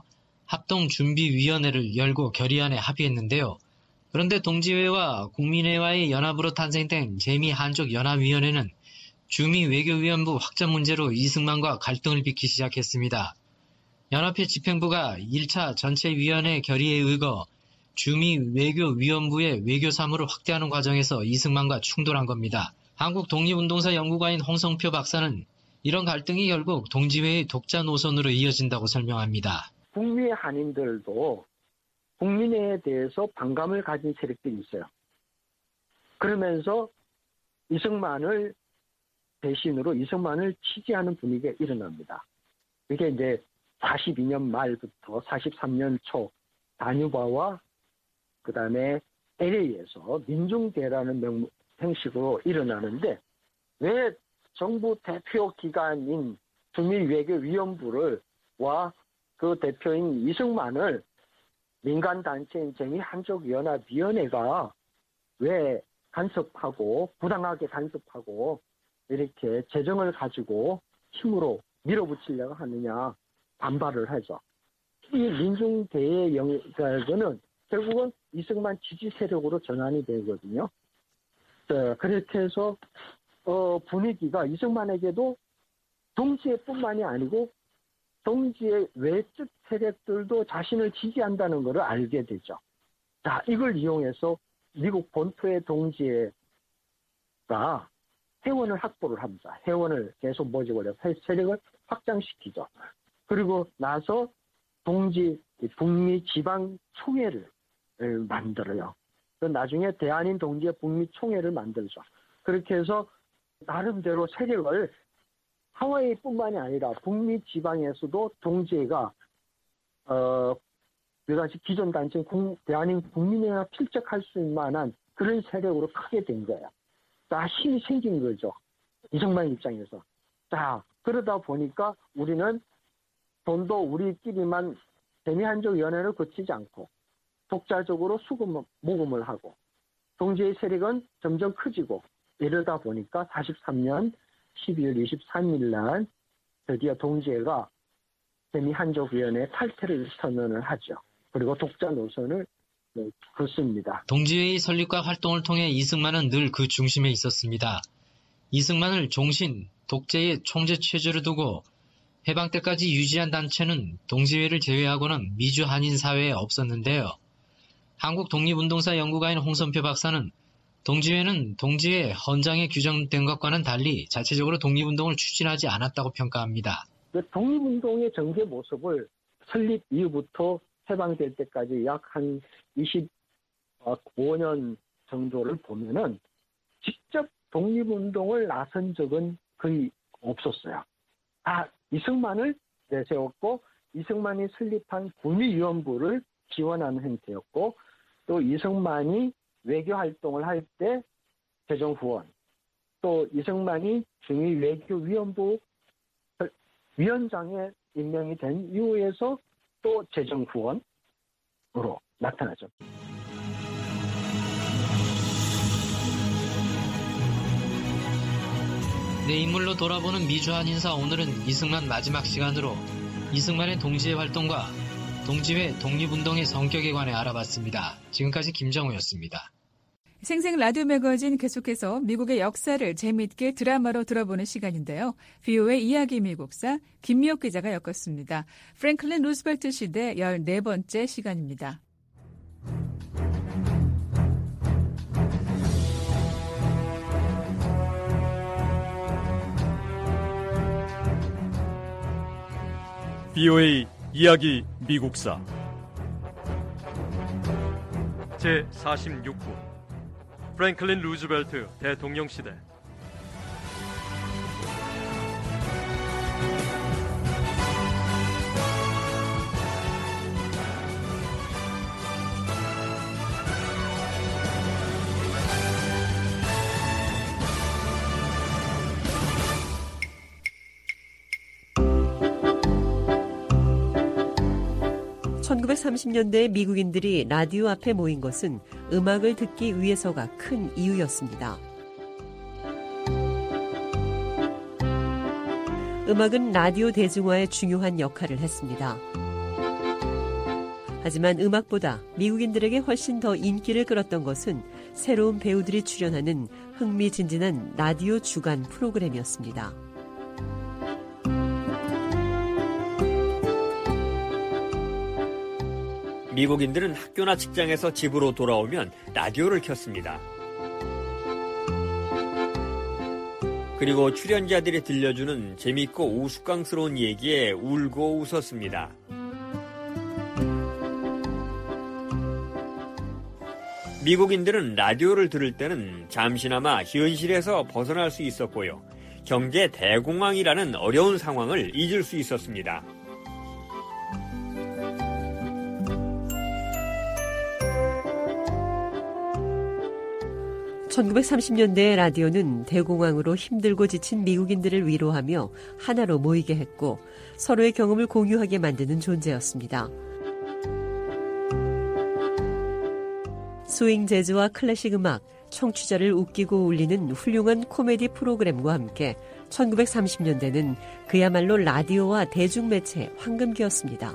합동준비위원회를 열고 결의안에 합의했는데요. 그런데 동지회와 국민회와의 연합으로 탄생된 재미한족연합위원회는 주미외교위원부 확장 문제로 이승만과 갈등을 빚기 시작했습니다. 연합회 집행부가 1차 전체위원회 결의에 의거 주미외교위원부의 외교사무를 확대하는 과정에서 이승만과 충돌한 겁니다. 한국 독립운동사 연구가인 홍성표 박사는 이런 갈등이 결국 동지회의 독자 노선으로 이어진다고 설명합니다. 북미 한인들도 국민회에 대해서 반감을 가진 세력들이 있어요. 그러면서 이승만을 대신으로 이승만을 지지하는 분위기가 일어납니다. 이게 이제 42년 말부터 43년 초 다뉴바와 그 다음에 LA에서 민중대라는 형식으로 일어나는데 왜 정부 대표 기관인 주미외교위원부와 그 대표인 이승만을 민간단체인 재미한족연합위원회가 왜 간섭하고 부당하게 간섭하고 이렇게 재정을 가지고 힘으로 밀어붙이려고 하느냐 반발을 하죠. 이 민중대의 영역은 결국은 이승만 지지 세력으로 전환이 되거든요. 그렇게 해서 분위기가 이승만에게도 동지회뿐만이 아니고 동지의 외적 세력들도 자신을 지지한다는 것을 알게 되죠. 자, 이걸 이용해서 미국 본토의 동지회가 회원을 확보를 합니다. 회원을 계속 모집을 해서 세력을 확장시키죠. 그리고 나서 동지 북미 지방 총회를 만들어요. 나중에 대한인 동지의 북미 총회를 만들죠. 그렇게 해서 나름대로 세력을 하와이뿐만이 아니라 북미 지방에서도 동지회가 여러가지 기존 단체 대한민 국민회가 필적할 수 있는 만한 그런 세력으로 크게 된 거예요. 자, 힘이 생긴 거죠. 이승만 입장에서. 자, 그러다 보니까 우리는 돈도 우리끼리만 대미한족위원회를 거치지 않고 독자적으로 모금을 하고 동지의 세력은 점점 커지고 이러다 보니까 43년 12월 23일 날 드디어 동지회가 대미한족위원회 탈퇴를 선언을 하죠. 그리고 독자 노선을 걷습니다. 동지회의 설립과 활동을 통해 이승만은 늘 그 중심에 있었습니다. 이승만을 종신, 독재의 총재 체제로 두고 해방 때까지 유지한 단체는 동지회를 제외하고는 미주 한인 사회에 없었는데요. 한국 독립운동사 연구가인 홍선표 박사는 동지회는 동지회 헌장에 규정된 것과는 달리 자체적으로 독립운동을 추진하지 않았다고 평가합니다. 독립운동의 전개 모습을 설립 이후부터 해방될 때까지 약 한 25년 정도를 보면은 직접 독립운동을 나선 적은 거의 없었어요. 이승만을 내세웠고 이승만이 설립한 구미위원부를 지원하는 형태였고 또 이승만이 외교활동을 할 때 재정 후원, 또 이승만이 중위 외교위원부 위원장에 임명이 된 이후에서 또 재정 후원으로 나타나죠. 내 인물로 돌아보는 미주한 인사, 오늘은 이승만 마지막 시간으로 이승만의 동지회 활동과 동지회 독립운동의 성격에 관해 알아봤습니다. 지금까지 김정우였습니다. 생생 라디오 매거진 계속해서 미국의 역사를 재미있게 드라마로 들어보는 시간인데요. VOA 이야기 미국사 김미옥 기자가 엮었습니다. 프랭클린 루스벨트 시대 14번째 시간입니다. VOA 이야기 미국사 제46부 프랭클린 루즈벨트 대통령 시대. (1930년대) 미국인들이 라디오 앞에 모인 것은 음악을 듣기 위해서가 큰 이유였습니다. 음악은 라디오 대중화에 중요한 역할을 했습니다. 하지만 음악보다 미국인들에게 훨씬 더 인기를 끌었던 것은 새로운 배우들이 출연하는 흥미진진한 라디오 주간 프로그램이었습니다. 미국인들은 학교나 직장에서 집으로 돌아오면 라디오를 켰습니다. 그리고 출연자들이 들려주는 재밌고 우스꽝스러운 얘기에 울고 웃었습니다. 미국인들은 라디오를 들을 때는 잠시나마 현실에서 벗어날 수 있었고요. 경제 대공황이라는 어려운 상황을 잊을 수 있었습니다. (1930년대) 라디오는 대공황으로 힘들고 지친 미국인들을 위로하며 하나로 모이게 했고 서로의 경험을 공유하게 만드는 존재였습니다. 스윙 재즈와 클래식 음악, 청취자를 웃기고 울리는 훌륭한 코미디 프로그램과 함께 1930년대는 그야말로 라디오와 대중매체의 황금기였습니다.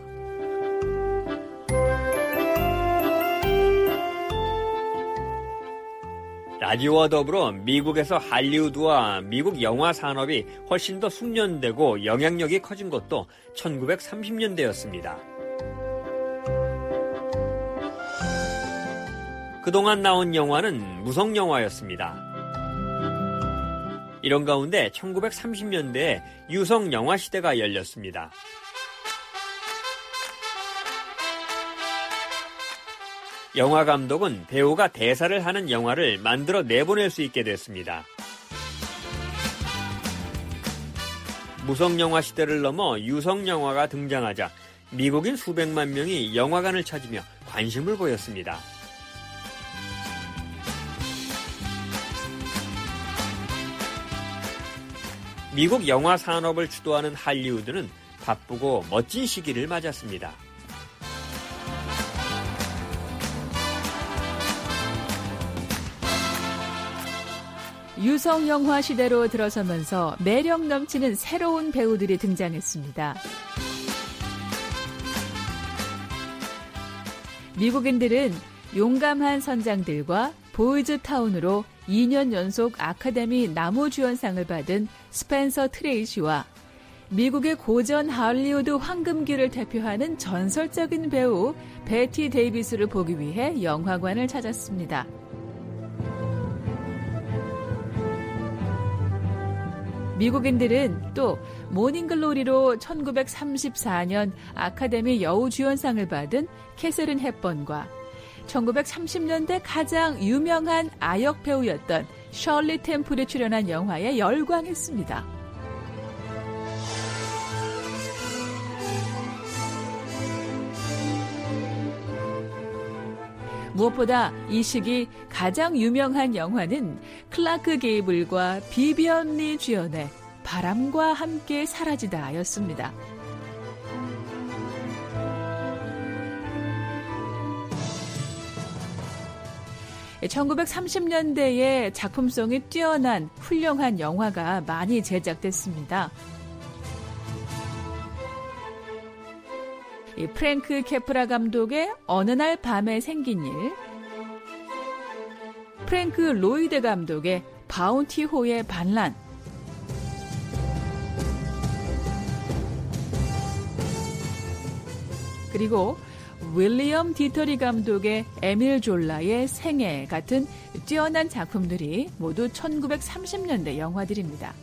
라디오와 더불어 미국에서 할리우드와 미국 영화 산업이 훨씬 더 숙련되고 영향력이 커진 것도 1930년대였습니다. 그동안 나온 영화는 무성영화였습니다. 이런 가운데 1930년대에 유성영화 시대가 열렸습니다. 영화 감독은 배우가 대사를 하는 영화를 만들어 내보낼 수 있게 됐습니다. 무성영화 시대를 넘어 유성영화가 등장하자 미국인 수백만 명이 영화관을 찾으며 관심을 보였습니다. 미국 영화 산업을 주도하는 할리우드는 바쁘고 멋진 시기를 맞았습니다. 유성영화 시대로 들어서면서 매력 넘치는 새로운 배우들이 등장했습니다. 미국인들은 용감한 선장들과 보이즈타운으로 2년 연속 아카데미 남우주연상을 받은 스펜서 트레이시와 미국의 고전 할리우드 황금기를 대표하는 전설적인 배우 베티 데이비스를 보기 위해 영화관을 찾았습니다. 미국인들은 또 모닝글로리로 1934년 아카데미 여우주연상을 받은 캐서린 헵번과 1930년대 가장 유명한 아역 배우였던 셜리 템플이 출연한 영화에 열광했습니다. 무엇보다 이 시기 가장 유명한 영화는 클라크 게이블과 비비언 리 주연의 바람과 함께 사라지다였습니다. (1930년대에) 작품성이 뛰어난 훌륭한 영화가 많이 제작됐습니다. 프랭크 캐프라 감독의 어느 날 밤에 생긴 일, 프랭크 로이드 감독의 바운티호의 반란, 그리고 윌리엄 디터리 감독의 에밀 졸라의 생애 같은 뛰어난 작품들이 모두 1930년대 영화들입니다.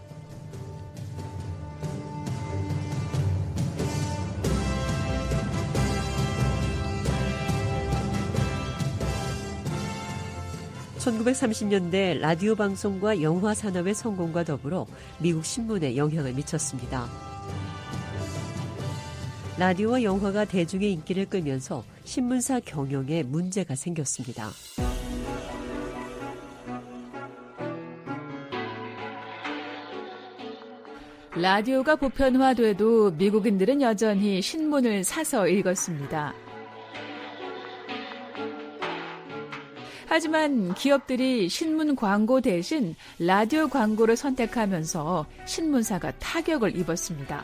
(1930년대) 라디오 방송과 영화 산업의 성공과 더불어 미국 신문에 영향을 미쳤습니다. 라디오와 영화가 대중의 인기를 끌면서 신문사 경영에 문제가 생겼습니다. 라디오가 보편화돼도 미국인들은 여전히 신문을 사서 읽었습니다. 하지만 기업들이 신문 광고 대신 라디오 광고를 선택하면서 신문사가 타격을 입었습니다.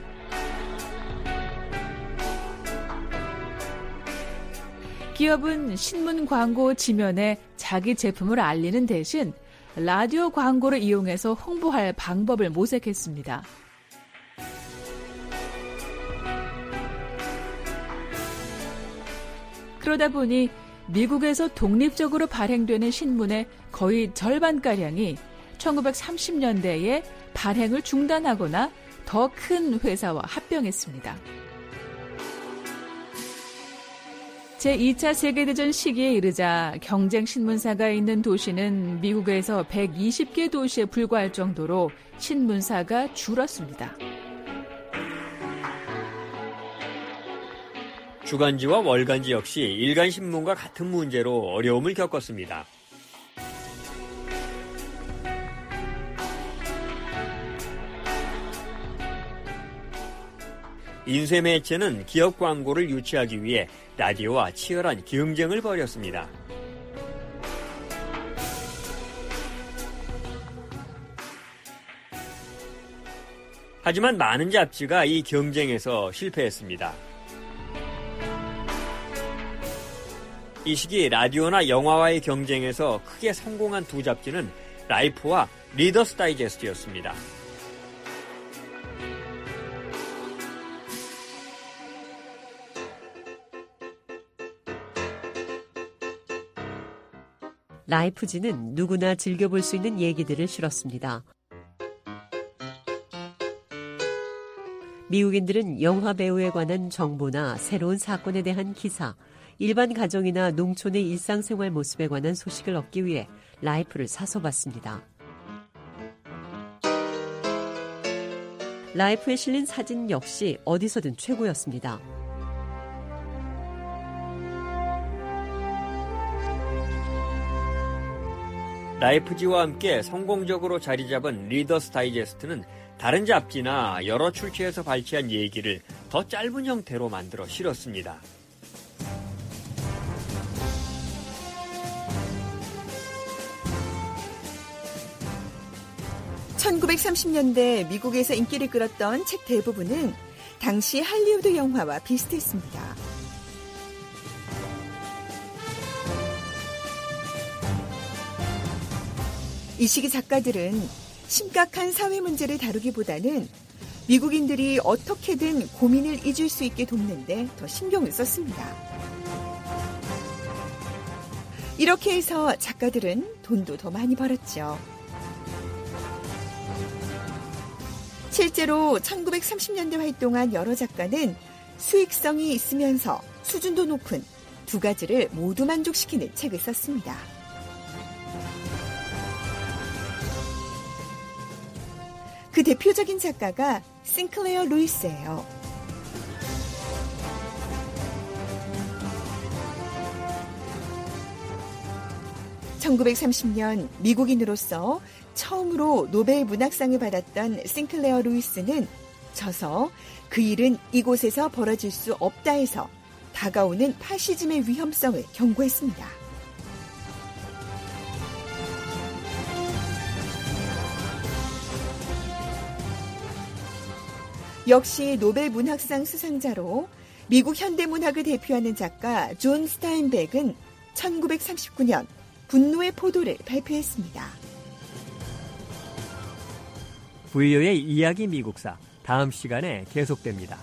기업은 신문 광고 지면에 자기 제품을 알리는 대신 라디오 광고를 이용해서 홍보할 방법을 모색했습니다. 그러다 보니 미국에서 독립적으로 발행되는 신문의 거의 절반가량이 1930년대에 발행을 중단하거나 더 큰 회사와 합병했습니다. 제2차 세계대전 시기에 이르자 경쟁 신문사가 있는 도시는 미국에서 120개 도시에 불과할 정도로 신문사가 줄었습니다. 주간지와 월간지 역시 일간신문과 같은 문제로 어려움을 겪었습니다. 인쇄매체는 기업 광고를 유치하기 위해 라디오와 치열한 경쟁을 벌였습니다. 하지만 많은 잡지가 이 경쟁에서 실패했습니다. 이 시기 라디오나 영화와의 경쟁에서 크게 성공한 두 잡지는 라이프와 리더스 다이제스트였습니다. 라이프지는 누구나 즐겨볼 수 있는 얘기들을 실었습니다. 미국인들은 영화 배우에 관한 정보나 새로운 사건에 대한 기사, 일반 가정이나 농촌의 일상생활 모습에 관한 소식을 얻기 위해 라이프를 사서봤습니다. 라이프에 실린 사진 역시 어디서든 최고였습니다. 라이프지와 함께 성공적으로 자리 잡은 리더스 다이제스트는 다른 잡지나 여러 출처에서 발췌한 얘기를 더 짧은 형태로 만들어 실었습니다. (1930년대) 미국에서 인기를 끌었던 책 대부분은 당시 할리우드 영화와 비슷했습니다. 이 시기 작가들은 심각한 사회 문제를 다루기보다는 미국인들이 어떻게든 고민을 잊을 수 있게 돕는 데 더 신경을 썼습니다. 이렇게 해서 작가들은 돈도 더 많이 벌었죠. 실제로 1930년대 활동한 여러 작가는 수익성이 있으면서 수준도 높은 두 가지를 모두 만족시키는 책을 썼습니다. 그 대표적인 작가가 싱클레어 루이스예요. (1930년) 미국인으로서 처음으로 노벨 문학상을 받았던 싱클레어 루이스는 저서 그 일은 이곳에서 벌어질 수 없다 해서 다가오는 파시즘의 위험성을 경고했습니다. 역시 노벨 문학상 수상자로 미국 현대문학을 대표하는 작가 존 스타인백은 1939년 분노의 포도를 발표했습니다. VOA의 이야기 미국사, 다음 시간에 계속됩니다.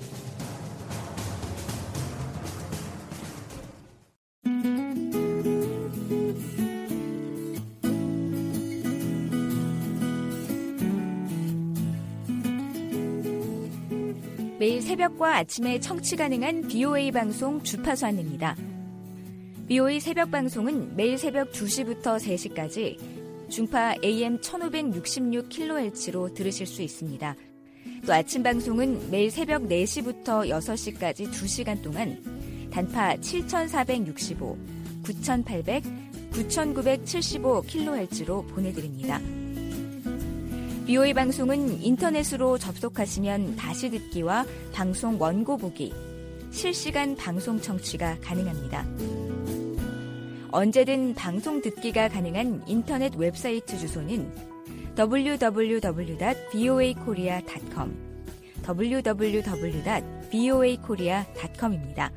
매일 새벽과 아침에 청취 가능한 BOA 방송 주파수 안내입니다. BOA 새벽 방송은 매일 새벽 2시부터 3시까지 중파 AM 1566kHz로 들으실 수 있습니다. 또 아침 방송은 매일 새벽 4시부터 6시까지 2시간 동안 단파 7465, 9800, 9975kHz로 보내드립니다. BOA 방송은 인터넷으로 접속하시면 다시 듣기와 방송 원고 보기, 실시간 방송 청취가 가능합니다. 언제든 방송 듣기가 가능한 인터넷 웹사이트 주소는 www.voakorea.com, www.voakorea.com입니다.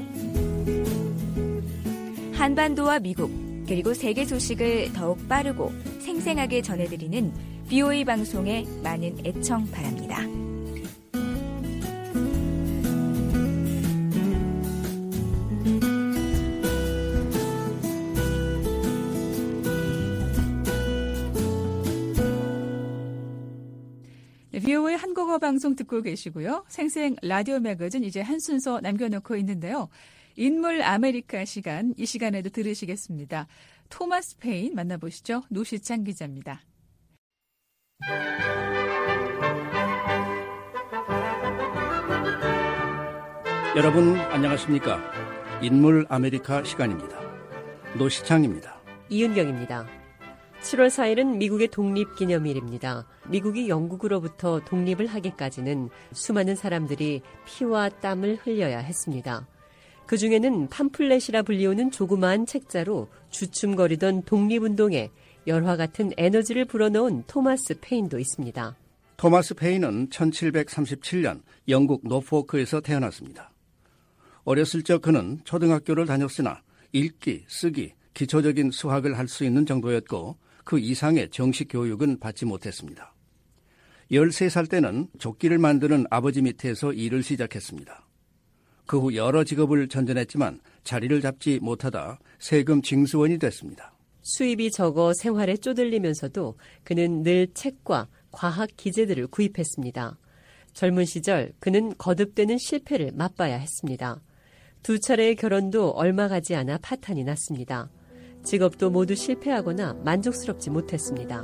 한반도와 미국, 그리고 세계 소식을 더욱 빠르고 생생하게 전해드리는 BOA 방송에 많은 애청 바랍니다. BOA 한국어 방송 듣고 계시고요. 생생 라디오 매거진 이제 한 순서 남겨놓고 있는데요. 인물 아메리카 시간, 이 시간에도 들으시겠습니다. 토마스 페인 만나보시죠. 노시창 기자입니다. 여러분 안녕하십니까? 인물 아메리카 시간입니다. 노시창입니다. 이은경입니다. 7월 4일은 미국의 독립기념일입니다. 미국이 영국으로부터 독립을 하기까지는 수많은 사람들이 피와 땀을 흘려야 했습니다. 그중에는 팜플렛이라 불리우는 조그마한 책자로 주춤거리던 독립운동에 열화 같은 에너지를 불어넣은 토마스 페인도 있습니다. 토마스 페인은 1737년 영국 노포크에서 태어났습니다. 어렸을 적 그는 초등학교를 다녔으나 읽기, 쓰기, 기초적인 수학을 할 수 있는 정도였고 그 이상의 정식 교육은 받지 못했습니다. 13살 때는 조끼를 만드는 아버지 밑에서 일을 시작했습니다. 그 후 여러 직업을 전전했지만 자리를 잡지 못하다 세금 징수원이 됐습니다. 수입이 적어 생활에 쪼들리면서도 그는 늘 책과 과학 기재들을 구입했습니다. 젊은 시절 그는 거듭되는 실패를 맛봐야 했습니다. 두 차례의 결혼도 얼마 가지 않아 파탄이 났습니다. 직업도 모두 실패하거나 만족스럽지 못했습니다.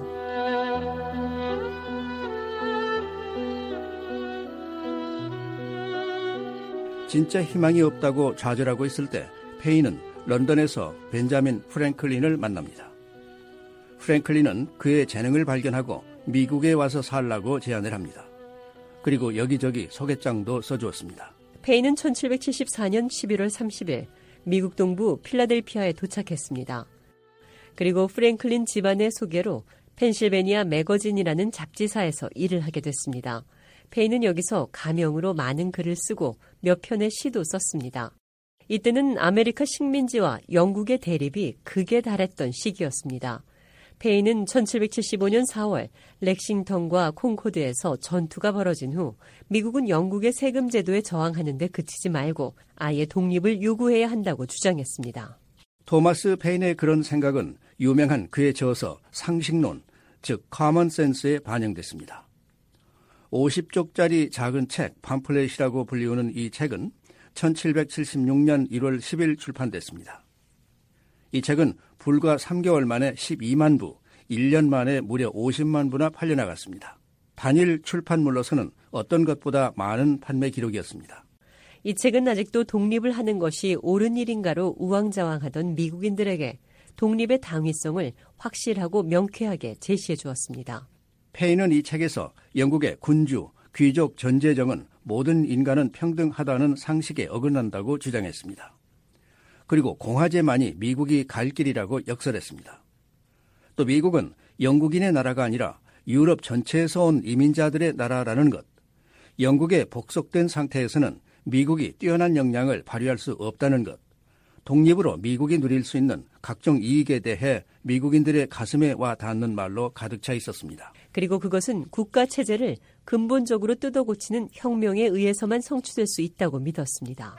진짜 희망이 없다고 좌절하고 있을 때 페이는 런던에서 벤자민 프랭클린을 만납니다. 프랭클린은 그의 재능을 발견하고 미국에 와서 살라고 제안을 합니다. 그리고 여기저기 소개장도 써주었습니다. 페이는 1774년 11월 30일 미국 동부 필라델피아에 도착했습니다. 그리고 프랭클린 집안의 소개로 펜실베니아 매거진이라는 잡지사에서 일을 하게 됐습니다. 페이는 여기서 가명으로 많은 글을 쓰고 몇 편의 시도 썼습니다. 이때는 아메리카 식민지와 영국의 대립이 극에 달했던 시기였습니다. 페이는 1775년 4월 렉싱턴과 콩코드에서 전투가 벌어진 후 미국은 영국의 세금 제도에 저항하는 데 그치지 말고 아예 독립을 요구해야 한다고 주장했습니다. 토마스 페인의 그런 생각은 유명한 그의 저서 상식론, 즉 커먼 센스에 반영됐습니다. 50쪽짜리 작은 책 팜플렛이라고 불리우는 이 책은 1776년 1월 10일 출판됐습니다. 이 책은 불과 3개월 만에 12만 부, 1년 만에 무려 50만 부나 팔려나갔습니다. 단일 출판물로서는 어떤 것보다 많은 판매 기록이었습니다. 이 책은 아직도 독립을 하는 것이 옳은 일인가로 우왕좌왕하던 미국인들에게 독립의 당위성을 확실하고 명쾌하게 제시해 주었습니다. 페인은 이 책에서 영국의 군주, 귀족 전제정은 모든 인간은 평등하다는 상식에 어긋난다고 주장했습니다. 그리고 공화제만이 미국이 갈 길이라고 역설했습니다. 또 미국은 영국인의 나라가 아니라 유럽 전체에서 온 이민자들의 나라라는 것, 영국에 복속된 상태에서는 미국이 뛰어난 역량을 발휘할 수 없다는 것, 독립으로 미국이 누릴 수 있는 각종 이익에 대해 미국인들의 가슴에 와 닿는 말로 가득 차 있었습니다. 그리고 그것은 국가 체제를 근본적으로 뜯어고치는 혁명에 의해서만 성취될 수 있다고 믿었습니다.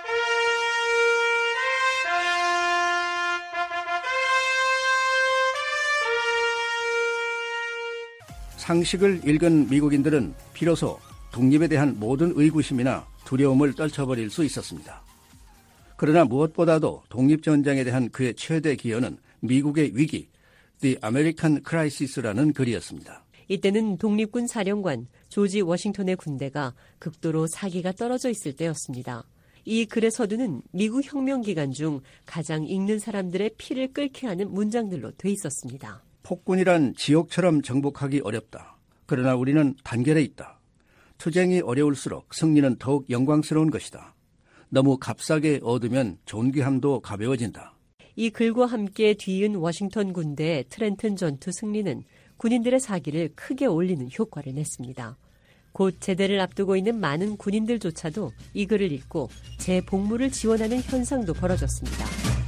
상식을 읽은 미국인들은 비로소 독립에 대한 모든 의구심이나 두려움을 떨쳐버릴 수 있었습니다. 그러나 무엇보다도 독립전쟁에 대한 그의 최대 기여는 미국의 위기, The American Crisis라는 글이었습니다. 이때는 독립군 사령관 조지 워싱턴의 군대가 극도로 사기가 떨어져 있을 때였습니다. 이 글의 서두는 미국 혁명 기간 중 가장 읽는 사람들의 피를 끓게 하는 문장들로 돼 있었습니다. 폭군이란 지옥처럼 정복하기 어렵다. 그러나 우리는 단결해 있다. 투쟁이 어려울수록 승리는 더욱 영광스러운 것이다. 너무 값싸게 얻으면 존귀함도 가벼워진다. 이 글과 함께 뒤이은 워싱턴 군대의 트렌튼 전투 승리는 군인들의 사기를 크게 올리는 효과를 냈습니다. 곧 제대를 앞두고 있는 많은 군인들조차도 이 글을 읽고 재복무를 지원하는 현상도 벌어졌습니다.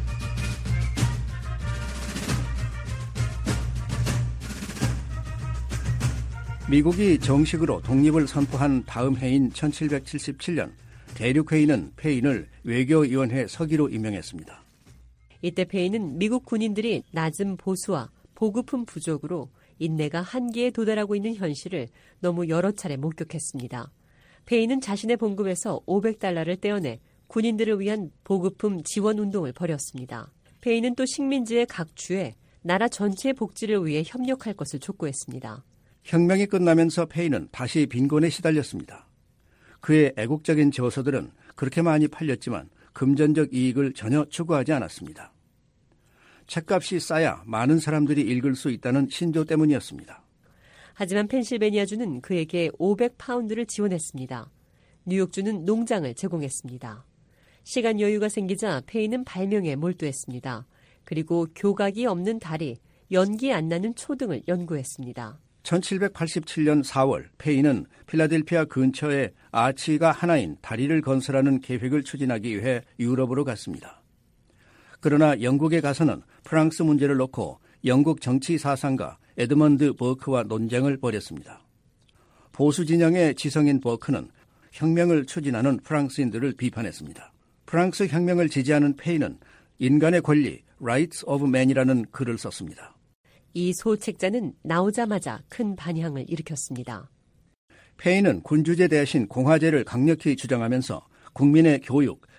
미국이 정식으로 독립을 선포한 다음 해인 1777년 대륙회의는 페인을 외교위원회 서기로 임명했습니다. 이때 페인은 미국 군인들이 낮은 보수와 보급품 부족으로 인내가 한계에 도달하고 있는 현실을 너무 여러 차례 목격했습니다. 페인은 자신의 봉급에서 $500를 떼어내 군인들을 위한 보급품 지원 운동을 벌였습니다. 페인은 또 식민지의 각 주에 나라 전체의 복지를 위해 협력할 것을 촉구했습니다. 혁명이 끝나면서 페인은 다시 빈곤에 시달렸습니다. 그의 애국적인 저서들은 그렇게 많이 팔렸지만 금전적 이익을 전혀 추구하지 않았습니다. 책값이 싸야 많은 사람들이 읽을 수 있다는 신조 때문이었습니다. 하지만 펜실베니아주는 그에게 $500를 지원했습니다. 뉴욕주는 농장을 제공했습니다. 시간 여유가 생기자 페인은 발명에 몰두했습니다. 그리고 교각이 없는 다리, 연기 안 나는 초 등을 연구했습니다. 1787년 4월 페인은 필라델피아 근처에 아치가 하나인 다리를 건설하는 계획을 추진하기 위해 유럽으로 갔습니다. 그러나 영국에 가서는 프랑스 문제를 놓고 영국 정치 사상가 에드먼드 버크와 논쟁을 벌였습니다. 보수 진영의 지성인 버크는 혁명을 추진하는 프랑스인들을 비판했습니다. 프랑스 혁명을 지지하는 페인은 인간의 권리, Rights of Man이라는 글을 썼습니다. 이 소책자는 나오자마자 큰 반향을 일으켰습니다. 페인은 군주제 대신 공화제를 강력히 주장하면서 국민의 교육,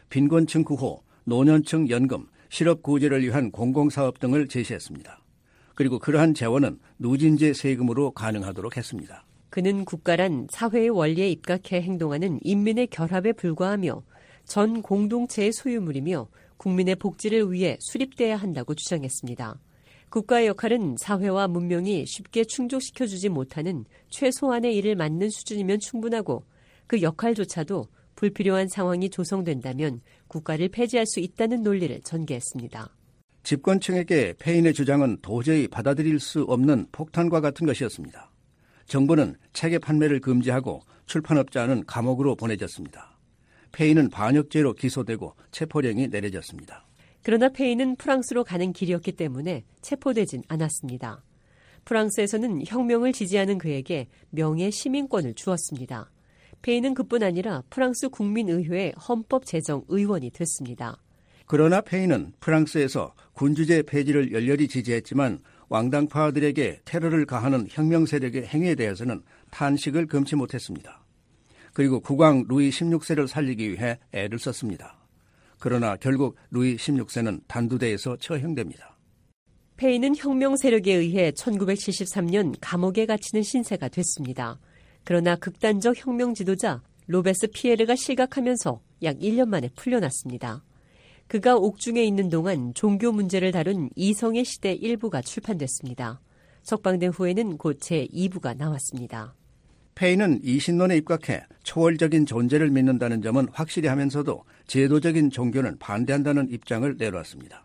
빈곤층 구호, 노년층 연금, 실업 구제를 위한 공공사업 등을 제시했습니다. 그리고 그러한 재원은 누진제 세금으로 가능하도록 했습니다. 그는 국가란 사회의 원리에 입각해 행동하는 인민의 결합에 불과하며 전 공동체의 소유물이며 국민의 복지를 위해 수립돼야 한다고 주장했습니다. 국가의 역할은 사회와 문명이 쉽게 충족시켜주지 못하는 최소한의 일을 맡는 수준이면 충분하고 그 역할조차도 불필요한 상황이 조성된다면 국가를 폐지할 수 있다는 논리를 전개했습니다. 집권층에게 페인의 주장은 도저히 받아들일 수 없는 폭탄과 같은 것이었습니다. 정부는 책의 판매를 금지하고 출판업자는 감옥으로 보내졌습니다. 페인은 반역죄로 기소되고 체포령이 내려졌습니다. 그러나 페인은 프랑스로 가는 길이었기 때문에 체포되진 않았습니다. 프랑스에서는 혁명을 지지하는 그에게 명예 시민권을 주었습니다. 페인은 그뿐 아니라 프랑스 국민의회의 헌법제정의원이 됐습니다. 그러나 페인은 프랑스에서 군주제 폐지를 열렬히 지지했지만 왕당파들에게 테러를 가하는 혁명 세력의 행위에 대해서는 탄식을 금치 못했습니다. 그리고 국왕 루이 16세를 살리기 위해 애를 썼습니다. 그러나 결국 루이 16세는 단두대에서 처형됩니다. 페인은 혁명 세력에 의해 1973년 감옥에 갇히는 신세가 됐습니다. 그러나 극단적 혁명 지도자 로베스 피에르가 실각하면서 약 1년 만에 풀려났습니다. 그가 옥중에 있는 동안 종교 문제를 다룬 이성의 시대 일부가 출판됐습니다. 석방된 후에는 곧 제2부가 나왔습니다. 페인은 이신론에 입각해 초월적인 존재를 믿는다는 점은 확실히 하면서도 제도적인 종교는 반대한다는 입장을 내놓았습니다.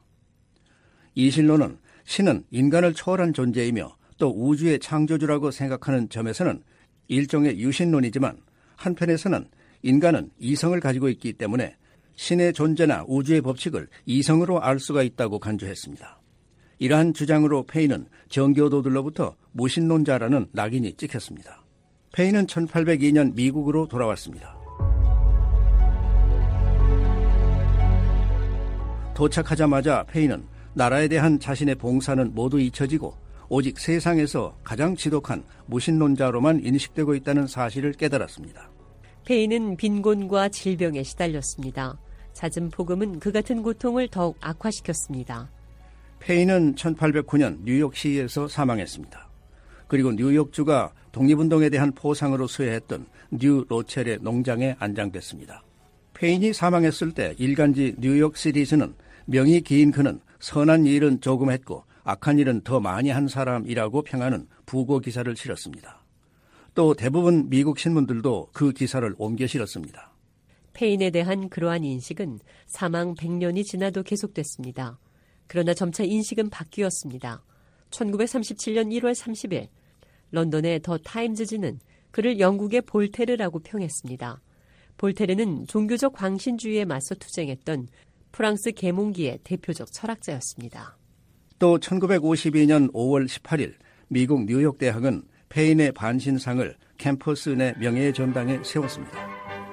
이신론은 신은 인간을 초월한 존재이며 또 우주의 창조주라고 생각하는 점에서는 일종의 유신론이지만 한편에서는 인간은 이성을 가지고 있기 때문에 신의 존재나 우주의 법칙을 이성으로 알 수가 있다고 간주했습니다. 이러한 주장으로 페인은 정교도들로부터 무신론자라는 낙인이 찍혔습니다. 페인은 1802년 미국으로 돌아왔습니다. 도착하자마자 페인은 나라에 대한 자신의 봉사는 모두 잊혀지고 오직 세상에서 가장 지독한 무신론자로만 인식되고 있다는 사실을 깨달았습니다. 페인은 빈곤과 질병에 시달렸습니다. 잦은 폭음은 그 같은 고통을 더욱 악화시켰습니다. 페인은 1809년 뉴욕시에서 사망했습니다. 그리고 뉴욕주가 독립운동에 대한 포상으로 수여했던 뉴 로첼의 농장에 안장됐습니다. 페인이 사망했을 때 일간지 뉴욕 시리즈는 명이 긴 그는 선한 일은 조금 했고 악한 일은 더 많이 한 사람이라고 평하는 부고 기사를 실었습니다. 또 대부분 미국 신문들도 그 기사를 옮겨 실었습니다. 페인에 대한 그러한 인식은 사망 100년이 지나도 계속됐습니다. 그러나 점차 인식은 바뀌었습니다. 1937년 1월 30일 런던의 더 타임즈지는 그를 영국의 볼테르라고 평했습니다. 볼테르는 종교적 광신주의에 맞서 투쟁했던 프랑스 계몽기의 대표적 철학자였습니다. 또 1952년 5월 18일 미국 뉴욕 대학은 페인의 반신상을 캠퍼스 내 명예의 전당에 세웠습니다.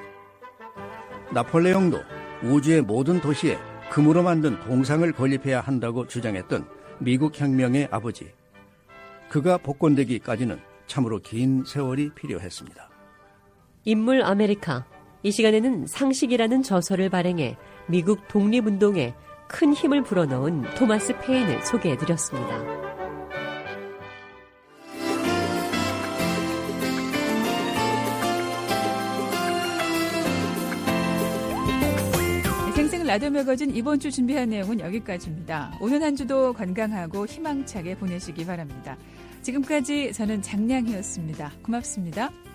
나폴레옹도 우주의 모든 도시에 금으로 만든 동상을 건립해야 한다고 주장했던 미국 혁명의 아버지. 그가 복권되기까지는 참으로 긴 세월이 필요했습니다. 인물 아메리카. 이 시간에는 상식이라는 저서를 발행해 미국 독립운동에 큰 힘을 불어넣은 토마스 페인을 소개해드렸습니다. 생생 라디오 매거진 이번 주 준비한 내용은 여기까지입니다. 오늘 한 주도 건강하고 희망차게 보내시기 바랍니다. 지금까지 저는 장량희였습니다. 고맙습니다.